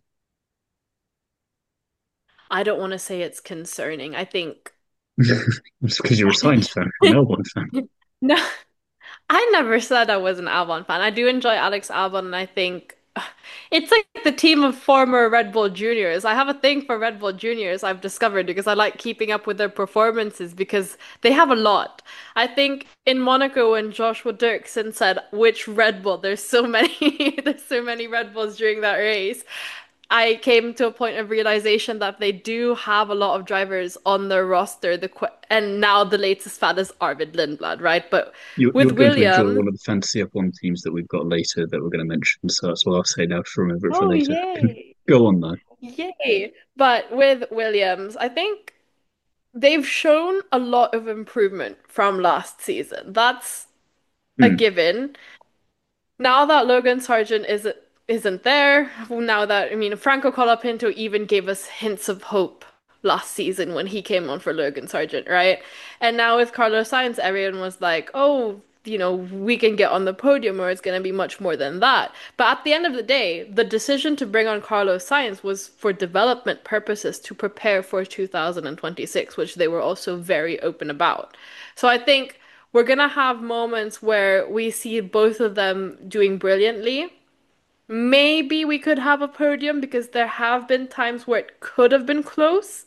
I don't want to say it's concerning. I think It's because you're a I think Science fan, an Albon fan. no, I never said I was an Albon fan. I do enjoy Alex Albon, and I think it's like the team of former Red Bull juniors. I have a thing for Red Bull juniors, I've discovered, because I like keeping up with their performances because they have a lot. I think in Monaco when Joshua Dirksen said which Red Bull, there's so many, there's so many Red Bulls during that race. I came to a point of realization that they do have a lot of drivers on their roster. The qu and now the latest fad is Arvid Lindblad, right? But You, with you're going to enjoy Williams, one of the fantasy F one teams that we've got later that we're going to mention, so that's what I'll say now to remember it for oh later. yay, Go on, though. yay! But with Williams, I think they've shown a lot of improvement from last season. That's a Hmm. given. Now that Logan Sargent isn't isn't there, now that I mean Franco Colapinto even gave us hints of hope last season when he came on for Logan Sargent, right? And now with Carlos Sainz, everyone was like, "Oh, you know, we can get on the podium, or it's going to be much more than that." But at the end of the day, the decision to bring on Carlos Sainz was for development purposes to prepare for two thousand twenty-six, which they were also very open about. So I think we're gonna have moments where we see both of them doing brilliantly. Maybe we could have a podium because there have been times where it could have been close,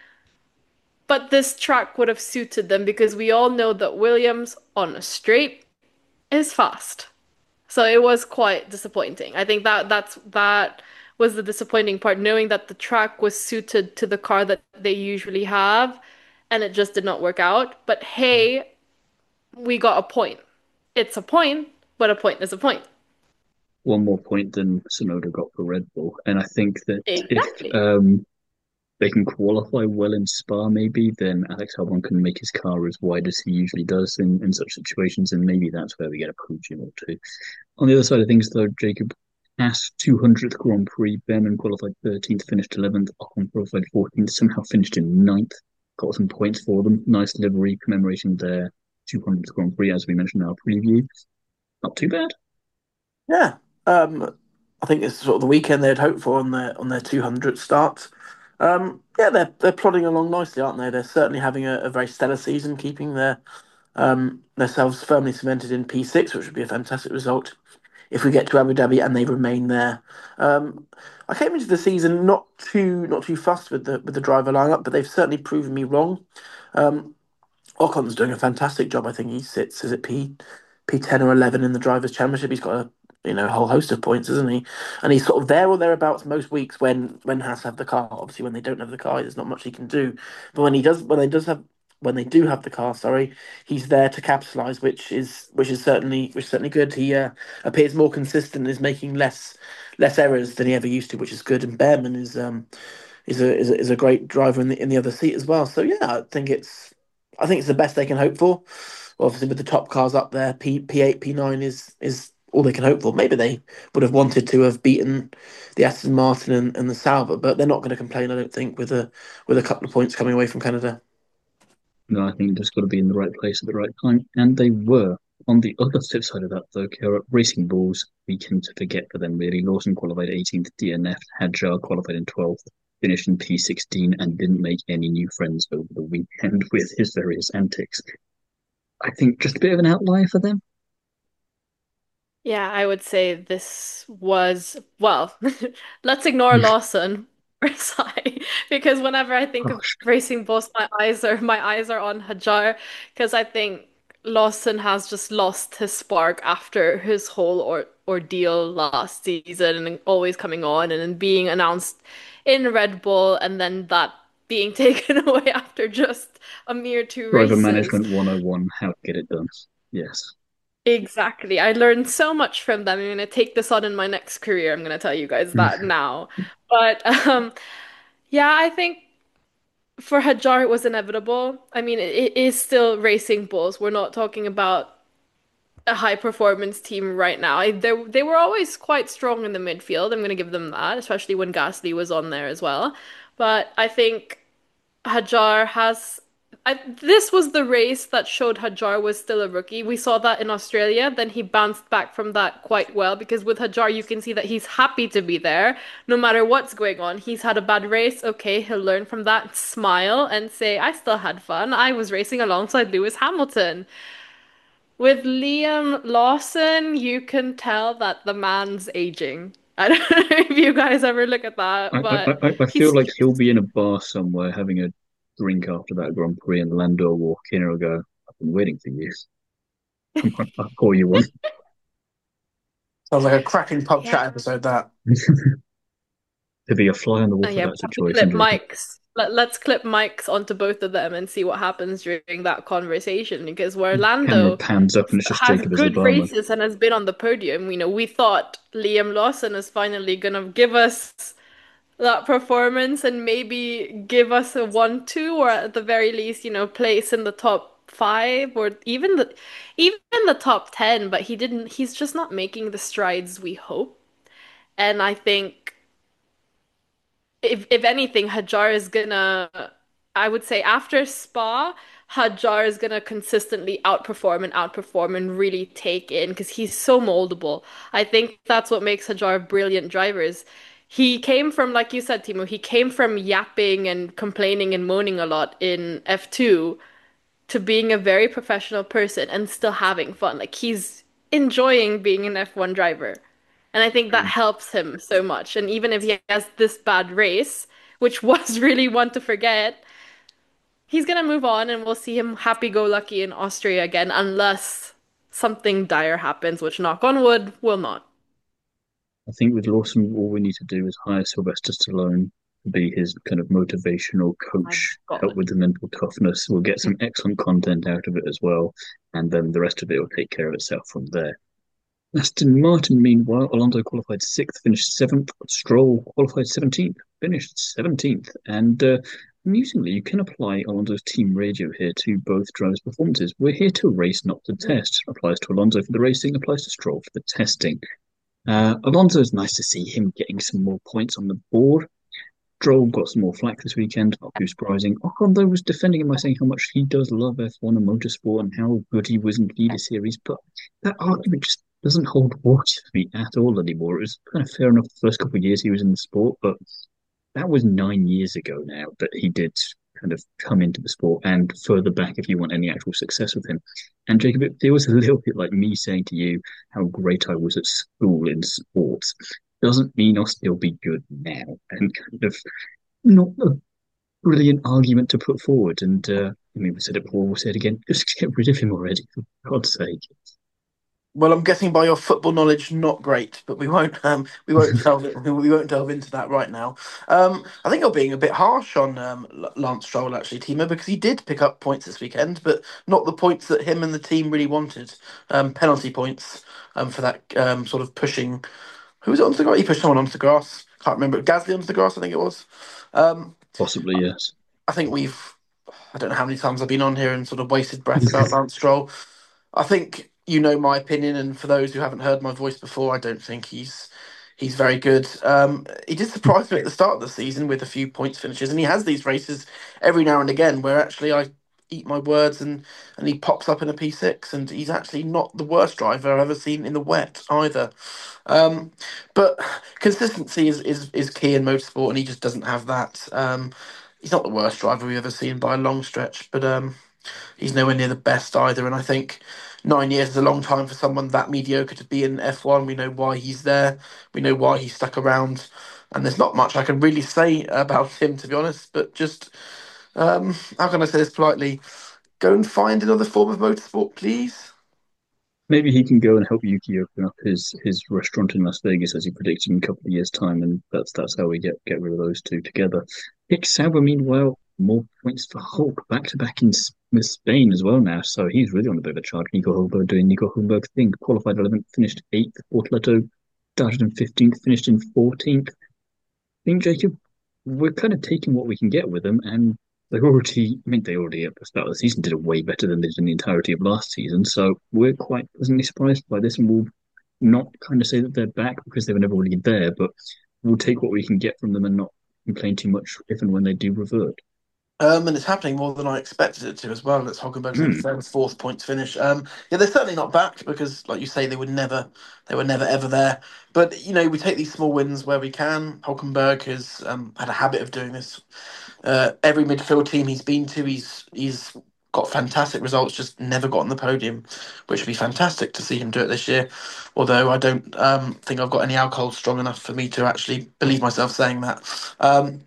but this track would have suited them because we all know that Williams on a straight is fast. So it was quite disappointing. I think that that's that was the disappointing part, knowing that the track was suited to the car that they usually have, and it just did not work out. But hey, we got a point. It's a point, but a point is a point. One more point than Sonoda got for Red Bull, and I think that if Exactly. um, they can qualify well in Spa, maybe, then Alex Albon can make his car as wide as he usually does in, in such situations, and maybe that's where we get a podium or two. On the other side of things, though, Jacob Haas, two hundredth Grand Prix, Behrman qualified thirteenth, finished eleventh, Ocon qualified fourteenth, somehow finished in ninth, got some points for them. Nice livery commemoration there. two hundredth Grand Prix, as we mentioned in our preview. Not too bad. Yeah. Um, I think it's sort of the weekend they'd hoped for on their on their two hundredth start. Um, yeah, they're they're plodding along nicely, aren't they? They're certainly having a, a very stellar season, keeping their um, themselves firmly cemented in P six, which would be a fantastic result if we get to Abu Dhabi and they remain there. Um, I came into the season not too not too fussed with the with the driver lineup, but they've certainly proven me wrong. Um, Ocon's doing a fantastic job. I think he sits is it P P ten or eleven in the drivers' championship. He's got a you know a whole host of points, isn't he? And he's sort of there or thereabouts most weeks when when Haas have the car. Obviously, when they don't have the car, there's not much he can do. But when he does, when they does have when they do have the car, sorry, he's there to capitalise, which is which is certainly which is certainly good. He uh, appears more consistent, is making less less errors than he ever used to, which is good. And Behrman is um is a is a, is a great driver in the in the other seat as well. So yeah, I think it's I think it's the best they can hope for. Obviously, with the top cars up there, P P eight P nine is is all they can hope for. Maybe they would have wanted to have beaten the Aston Martin and, and the Sauber, but they're not going to complain, I don't think, with a with a couple of points coming away from Canada. No, I think you just got to be in the right place at the right time, and they were. On the other flip side of that, though, Kara, Racing Bulls, we can forget for them really. Lawson qualified eighteenth, D N F, Hadjar qualified in twelfth, finished in P sixteen, and didn't make any new friends over the weekend with his various antics. I think just a bit of an outlier for them. Yeah, I would say this was, well, let's ignore Lawson for a side, because whenever I think of Gosh, Racing Bulls, my eyes are my eyes are on Hajar because I think Lawson has just lost his spark after his whole or ordeal last season and always coming on and then being announced in Red Bull and then that being taken away after just a mere two driver races. management one oh one, how to get it done. Yes. Exactly. I learned so much from them. I'm going to take this on in my next career. I'm going to tell you guys that now. But um, yeah, I think for Hadjar it was inevitable. I mean, it, it is still Racing Bulls. We're not talking about a high performance team right now. I, they they were always quite strong in the midfield. I'm going to give them that, especially when Gasly was on there as well. But I think Hajar has. I, this was the race that showed Hajar was still a rookie. We saw that in Australia. Then he bounced back from that quite well because with Hajar, you can see that he's happy to be there no matter what's going on. He's had a bad race. Okay, he'll learn from that, smile, and say, I still had fun. I was racing alongside Lewis Hamilton. With Liam Lawson, you can tell that the man's aging. I don't know if you guys ever look at that, I, but I, I I feel he's like he'll be in a bar somewhere having a drink after that Grand Prix, and Lando will walk in and will go, I've been waiting for you. I'll pour you one. Sounds like a cracking pub yeah. chat episode, that. To be a fly on the wall Uh, for yeah, we that have to situation, clip Jacob. mics. Let, let's clip mics onto both of them and see what happens during that conversation. Because where Camera Lando pans up and it's just has Jacob as the good barman. races and has been on the podium, you know, we thought Liam Lawson is finally gonna give us that performance and maybe give us a one two or at the very least, you know, place in the top five or even the even the top ten, but he didn't he's just not making the strides we hope. And I think if if anything, Hajar is gonna, I would say after Spa, Hajar is gonna consistently outperform and outperform and really take in because he's so moldable. I think that's what makes Hajar brilliant drivers. He came from, like you said, Timo, he came from yapping and complaining and moaning a lot in F two to being a very professional person and still having fun. Like he's enjoying being an F one driver. And I think that helps him so much. And even if he has this bad race, which was really one to forget, he's gonna move on and we'll see him happy-go-lucky in Austria again, unless something dire happens, which knock on wood will not. I think with Lawson, all we need to do is hire Sylvester Stallone to be his kind of motivational My coach, help God. with the mental toughness. We'll get some excellent content out of it as well, and then the rest of it will take care of itself from there. Aston Martin, meanwhile, Alonso qualified sixth, finished seventh. Stroll qualified seventeenth, finished seventeenth. And uh, amusingly, you can apply Alonso's team radio here to both drivers' performances. We're here to race, not to test. Applies to Alonso for the racing, applies to Stroll for the testing. Uh, Alonso is nice to see him getting some more points on the board. Stroll got some more flack this weekend, not too surprising. Ocon, though, was defending him by saying how much he does love F one and motorsport and how good he was in Leader Series, but that argument just doesn't hold water for me at all anymore. It was kind of fair enough the first couple of years he was in the sport, but that was nine years ago now that he did kind of come into the sport and further back if you want any actual success with him. And Jacob, it feels a little bit like me saying to you how great I was at school in sports. Doesn't mean I'll still be good now. And kind of not a brilliant argument to put forward. And uh, I mean, we said it before, we'll say it again. Just get rid of him already, for God's sake. Well, I'm guessing by your football knowledge, not great, but we won't um, we won't delve it, we won't delve into that right now. Um, I think you're being a bit harsh on um, L- Lance Stroll actually, Timo, because he did pick up points this weekend, but not the points that him and the team really wanted. Um, penalty points um, for that um, sort of pushing. Who was it onto the grass? He pushed someone onto the grass. Can't remember. Gasly onto the grass, I think it was. Um, Possibly, yes. I think we've. I don't know how many times I've been on here and sort of wasted breath about Lance Stroll. I think you know my opinion, and for those who haven't heard my voice before, I don't think he's he's very good. Um, he did surprise me at the start of the season with a few points finishes, and he has these races every now and again where actually I eat my words and and he pops up in a P six, and he's actually not the worst driver I've ever seen in the wet either. Um, but consistency is, is is key in motorsport, and he just doesn't have that. Um, he's not the worst driver we've ever seen by a long stretch, but um, he's nowhere near the best either. And I think nine years is a long time for someone that mediocre to be in F one. We know why he's there. We know why he's stuck around. And there's not much I can really say about him, to be honest. But just, um, how can I say this politely? Go and find another form of motorsport, please. Maybe he can go and help Yuki open up his his restaurant in Las Vegas as he predicted in a couple of years' time, and that's that's how we get get rid of those two together. Nick Sauber, meanwhile, more points for Hulk, back to back in S- with Spain as well now, so he's really on a bit of a charge. Nico Hulkenberg doing Nico Hulkenberg thing, qualified eleventh, finished eighth. Bortoleto started in fifteenth, finished in fourteenth. I think Jacob, we're kind of taking what we can get with them, and they already, I mean, they already at the start of the season did it way better than they did in the entirety of last season. So we're quite pleasantly surprised by this, and we'll not kind of say that they're back because they were never really there, but we'll take what we can get from them and not complain too much if and when they do revert. Um, and it's happening more than I expected it to as well. It's Hockenberg's in Hmm. third, fourth points finish. Um, yeah, they're certainly not back because, like you say, they were never, they were never ever there. But you know, we take these small wins where we can. Hockenberg has um, had a habit of doing this. Uh, every midfield team he's been to, he's he's got fantastic results, just never got on the podium, which would be fantastic to see him do it this year. Although I don't um, think I've got any alcohol strong enough for me to actually believe myself saying that. Um,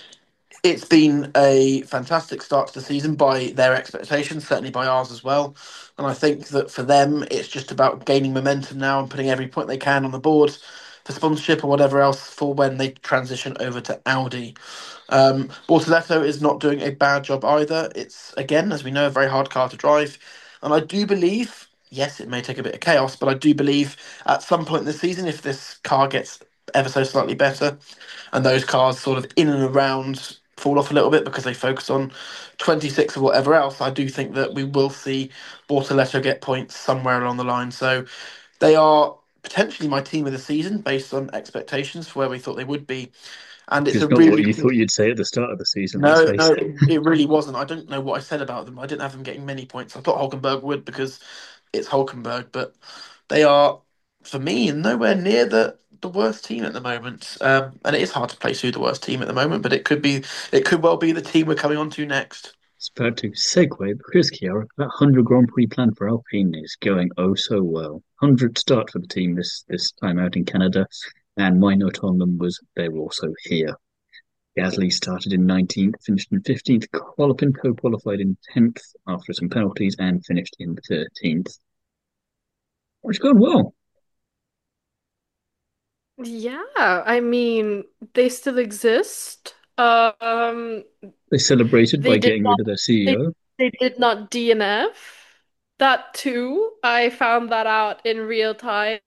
it's been a fantastic start to the season by their expectations, certainly by ours as well. And I think that for them, it's just about gaining momentum now and putting every point they can on the board for sponsorship or whatever else for when they transition over to Audi. Um, Bortoleto is not doing a bad job either. It's, again, as we know, a very hard car to drive. And I do believe, yes, it may take a bit of chaos, but I do believe at some point in the season, if this car gets ever so slightly better, and those cars sort of in and around fall off a little bit because they focus on twenty-six or whatever else, I do think that we will see Bortoleto get points somewhere along the line. So they are potentially my team of the season based on expectations for where we thought they would be. And Which it's a is not what really you thought you'd say at the start of the season, let's no, face no, it. it, it really wasn't. I don't know what I said about them. I didn't have them getting many points. I thought Hulkenberg would because it's Hulkenberg, but they are, for me, nowhere near the the worst team at the moment. Um, and it is hard to place who the worst team at the moment, but it could be, it could well be the team we're coming on to next. It's about to segue because Kiara, that one hundred Grand Prix plan for Alpine is going oh so well. one hundred start for the team this this time out in Canada, and my note on them was they were also here. Gasly started in nineteenth, finished in fifteenth. Colopin co-qualified in tenth after some penalties and finished in thirteenth. It's going well. Yeah, I mean, they still exist. Um, They celebrated they by did getting not rid of their they, C E O. they did not D N F. That too, I found that out in real time.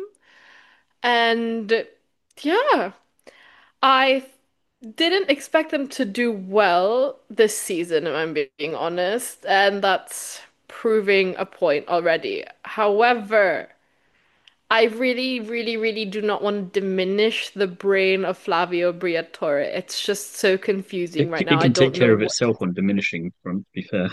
And yeah, I didn't expect them to do well this season, if I'm being honest, and that's proving a point already. However, I really, really, really do not want to diminish the brain of Flavio Briatore. It's just so confusing It, right now. it I can take don't know care of what. itself on diminishing, from to be fair.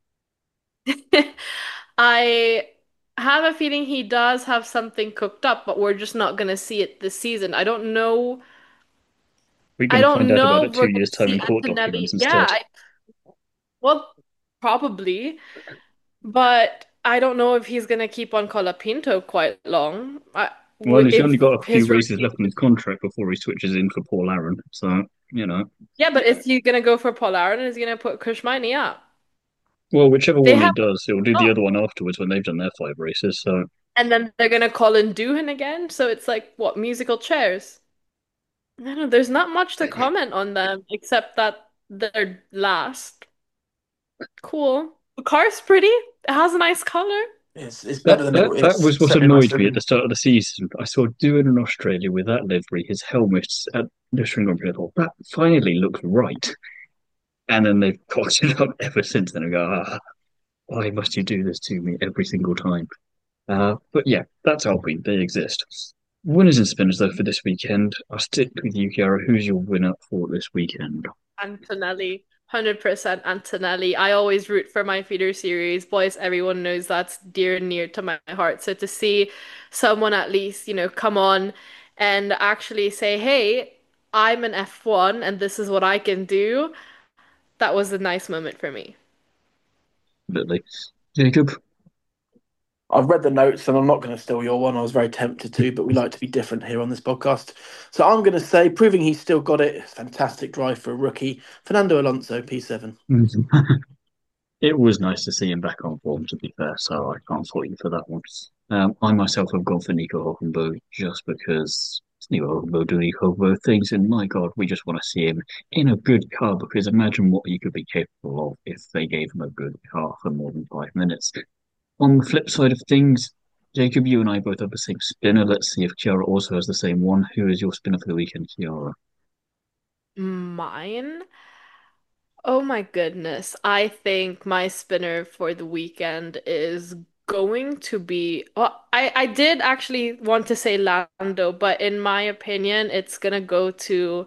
I have a feeling he does have something cooked up, but we're just not gonna see it this season. I don't know. We're I going to find don't out know about if it two we're gonna years' time in see court Antonelli. documents Yeah, instead. I, well, probably, but I don't know if he's gonna keep on Colapinto quite long. I, Well, w- he's only if got a few his races left on rotation. his contract before he switches in for Paul Aaron. So, you know, Yeah, but is he gonna go for Paul Aaron? Or is he gonna put Kushmani up? well, whichever They one he have, does, he'll do the oh, other one afterwards when they've done their five races. So, and then they're gonna call in Doohan again. So it's like what musical chairs? I don't know. There's not much to comment on them except that they're last. Cool. The car's pretty. It has a nice color. It's it's That, better than it. that that It's was what certainly nice annoyed me at looking. the start of the season. I saw Doohan in Australia with that livery, his helmets at the string Grand Prix. I thought that finally looks right, and then they've cocked it up ever since then. I go, ah, why must you do this to me every single time? Uh, but yeah, that's Alpine. They exist. Winners and spinners, though, for this weekend. I'll stick with you, Kiara. Who's your winner for this weekend? Antonelli, one hundred percent Antonelli. I always root for my feeder series. Boys, everyone knows that's dear and near to my heart. So to see someone at least, you know, come on and actually say, hey, I'm an F one and this is what I can do, that was a nice moment for me. Absolutely. Jacob, I've read the notes and I'm not going to steal your one. I was very tempted to, but we like to be different here on this podcast. So I'm going to say, proving he's still got it, fantastic drive for a rookie, Fernando Alonso, P seven. it was nice to see him back on form, to be fair, so I can't fault you for that one. Um, I myself have gone for Nico Hulkenberg just because it's Nico Hulkenberg doing Nico Hulkenberg things, and my God, we just want to see him in a good car because imagine what he could be capable of if they gave him a good car for more than five minutes. On the flip side of things, Jacob, you and I both have the same spinner. Let's see if Kiara also has the same one. Who is your spinner for the weekend, Kiara? Mine? Oh my goodness. I think my spinner for the weekend is going to be. Well, I, I did actually want to say Lando, but in my opinion, it's gonna go to.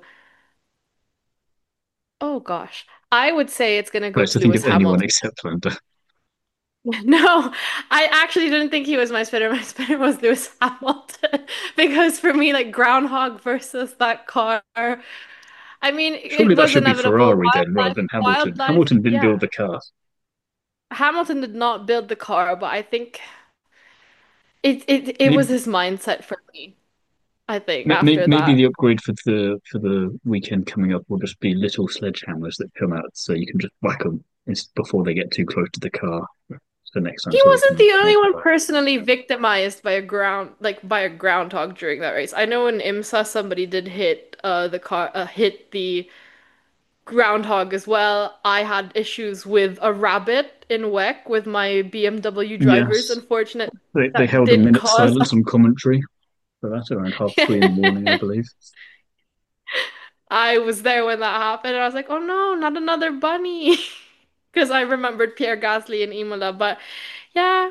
Oh gosh. I would say it's gonna go Close to to think Lewis of anyone Hamilton. except Lando. No, I actually didn't think he was my spinner. My spinner was Lewis Hamilton. Because for me, like Groundhog versus that car, I mean, it Surely that was should be inevitable. Ferrari then, rather Wildlife, than Hamilton. wildlife, Hamilton didn't build yeah. the car. Hamilton did not build the car, but I think it it it was Maybe, his mindset for me, I think, maybe, after maybe that. the upgrade for the for the weekend coming up will just be little sledgehammers that come out, so you can just whack them before they get too close to the car. So next time, He so they wasn't can the only make it one back. personally victimized by a ground like by a groundhog during that race. I know in IMSA somebody did hit uh the car uh, hit the groundhog as well. I had issues with a rabbit in W E C with my B M W drivers, Yes, unfortunately. they they That held a did minute's cause silence on commentary for that around half three in the morning, I believe. I was there when that happened, and I was like, "Oh no, not another bunny," because I remembered Pierre Gasly and Imola. But yeah,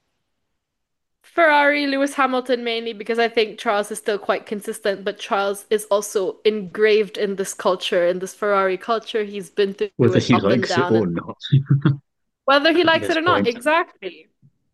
Ferrari, Lewis Hamilton mainly because I think Charles is still quite consistent, but Charles is also engraved in this culture, in this Ferrari culture. He's been through Whether it he up and likes it down, or and not, whether he at likes this it or not, point. exactly.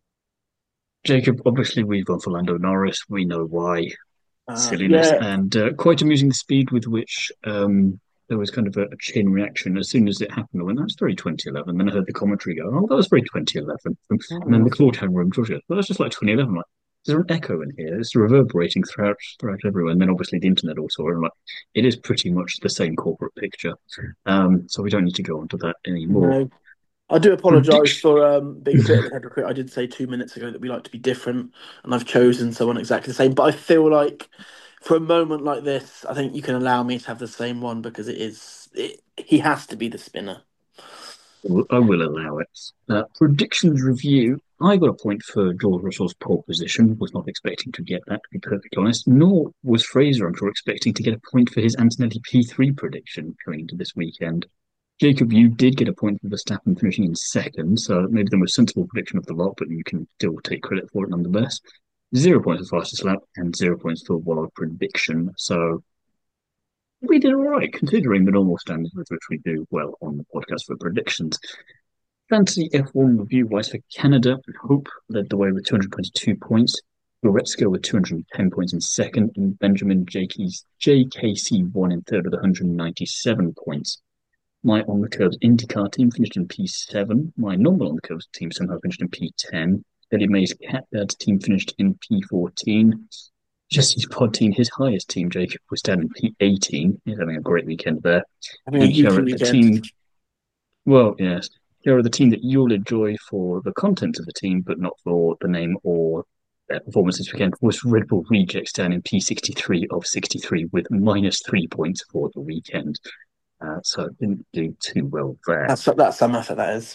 Jacob, obviously we've gone for Lando Norris. We know why. Uh, Silliness yeah, and uh, quite amusing the speed with which um, there was kind of a, a chain reaction as soon as it happened. I went, that's very twenty eleven. Then I heard the commentary go, oh, that was very twenty eleven. And then the mm, Claude room, George goes, well, that's just like twenty eleven. Like, is there an echo in here? It's reverberating throughout throughout everywhere. And then obviously the internet also, and like, it is pretty much the same corporate picture. Um, so we don't need to go into that anymore. no. I do apologise Prediction. for um, being a bit of a hypocrite. I did say two minutes ago that we like to be different, and I've chosen someone exactly the same. But I feel like for a moment like this, I think you can allow me to have the same one because it is. It, he has to be the spinner. I will allow it. Uh, predictions review. I got a point for George Russell's pole position. Was not expecting to get that, to be perfectly honest. Nor was Fraser, I'm sure, expecting to get a point for his Antonelli P three prediction coming into this weekend. Jacob, you did get a point for Verstappen finishing in second, so maybe the most sensible prediction of the lot, but you can still take credit for it nonetheless. Zero points for fastest lap and zero points for wild prediction. So we did all right, considering the normal standards with which we do well on the podcast for predictions. Fantasy F one review wise for Canada, Hope led the way with two hundred twenty-two points. Goretzka with two hundred ten points in second, and Benjamin J K C won in third with one hundred ninety-seven points. My on the curves IndyCar team finished in P seven. My normal on the curves team somehow finished in P ten. Ellie May's Catbirds team finished in P fourteen. Jesse's pod team, his highest team, Jacob, was down in P eighteen. He's having a great weekend there. Having a And Yuki Kiara, the weekend. team, well, yes, Kiara, the team that you'll enjoy for the content of the team, but not for the name or their performance this weekend, was Red Bull Rejects down in P sixty-three of sixty-three with minus three points for the weekend. Uh, so didn't do too well there. That's that's some effort. That is.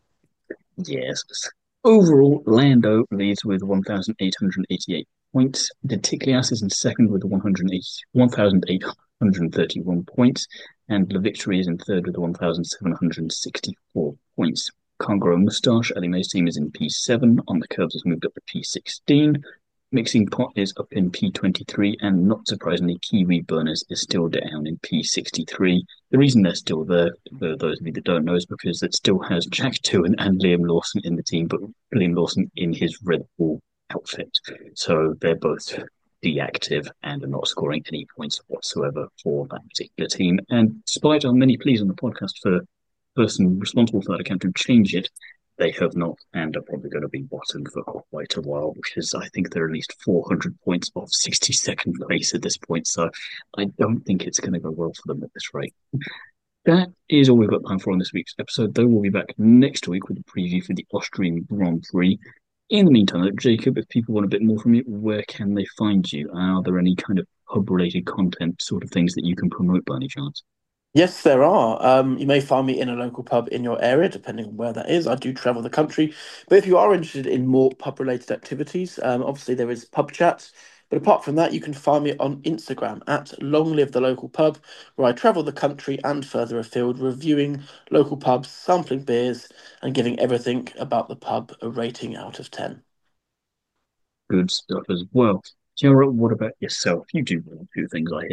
Yes. Overall, Lando leads with one thousand eight hundred eighty-eight points. Detiklias is in second with one thousand eight hundred thirty-one points. And Le Victory is in third with one thousand seven hundred sixty-four points. Can't Grow a Moustache, Ellie Mae's team is in P seven. On the Curbs has moved up to P sixteen. Mixing Pot is up in P twenty-three, and not surprisingly, Kiwi Burners is still down in P sixty-three. The reason they're still there, for those of you that don't know, is because it still has Jack Toohan and Liam Lawson in the team, but Liam Lawson in his Red Bull outfit. So they're both deactive and are not scoring any points whatsoever for that particular team. And despite our many pleas on the podcast for the person responsible for that account to change it, they have not, and are probably going to be bottom for quite a while, because I think they're at least four hundred points off sixty-second place at this point. So I don't think it's going to go well for them at this rate. That is all we've got time for on this week's episode, though. We'll be back next week with a preview for the Austrian Grand Prix. In the meantime, Jacob, if people want a bit more from you, where can they find you? Are there any kind of pub-related content sort of things that you can promote by any chance? Yes, there are. Um, you may find me in a local pub in your area, depending on where that is. I do travel the country. But if you are interested in more pub-related activities, um, obviously there is pub chats. But apart from that, you can find me on Instagram at Long Live the Local Pub, where I travel the country and further afield, reviewing local pubs, sampling beers, and giving everything about the pub a rating out of ten. Good stuff as well. Tiara, what about yourself? You do a few things I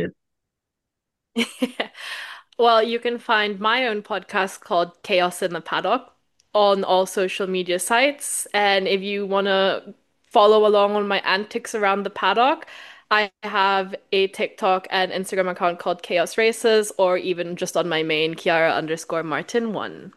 hear. Well, you can find my own podcast called Chaos in the Paddock on all social media sites. And if you want to follow along on my antics around the paddock, I have a TikTok and Instagram account called Chaos Races, or even just on my main Kiara underscore Martin one.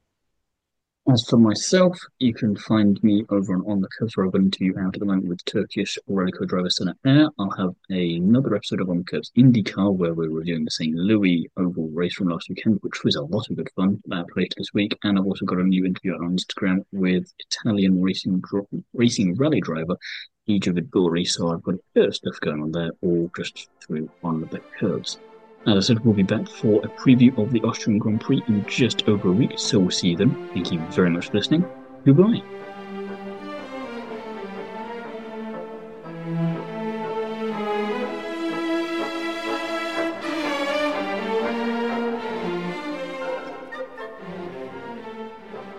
As for myself, you can find me over on On the Curbs, where I've got an interview out at the moment with Turkish rallycar driver Senna Air. I'll have another episode of On the Curbs IndyCar, where we're reviewing the Saint Louis Oval race from last weekend, which was a lot of good fun. That later this week, and I've also got a new interview on Instagram with Italian racing racing rally driver Ija Vidburi. So I've got a bit of stuff going on there, all just through On the Curbs. As I said, we'll be back for a preview of the Austrian Grand Prix in just over a week, so we'll see you then. Thank you very much for listening. Goodbye.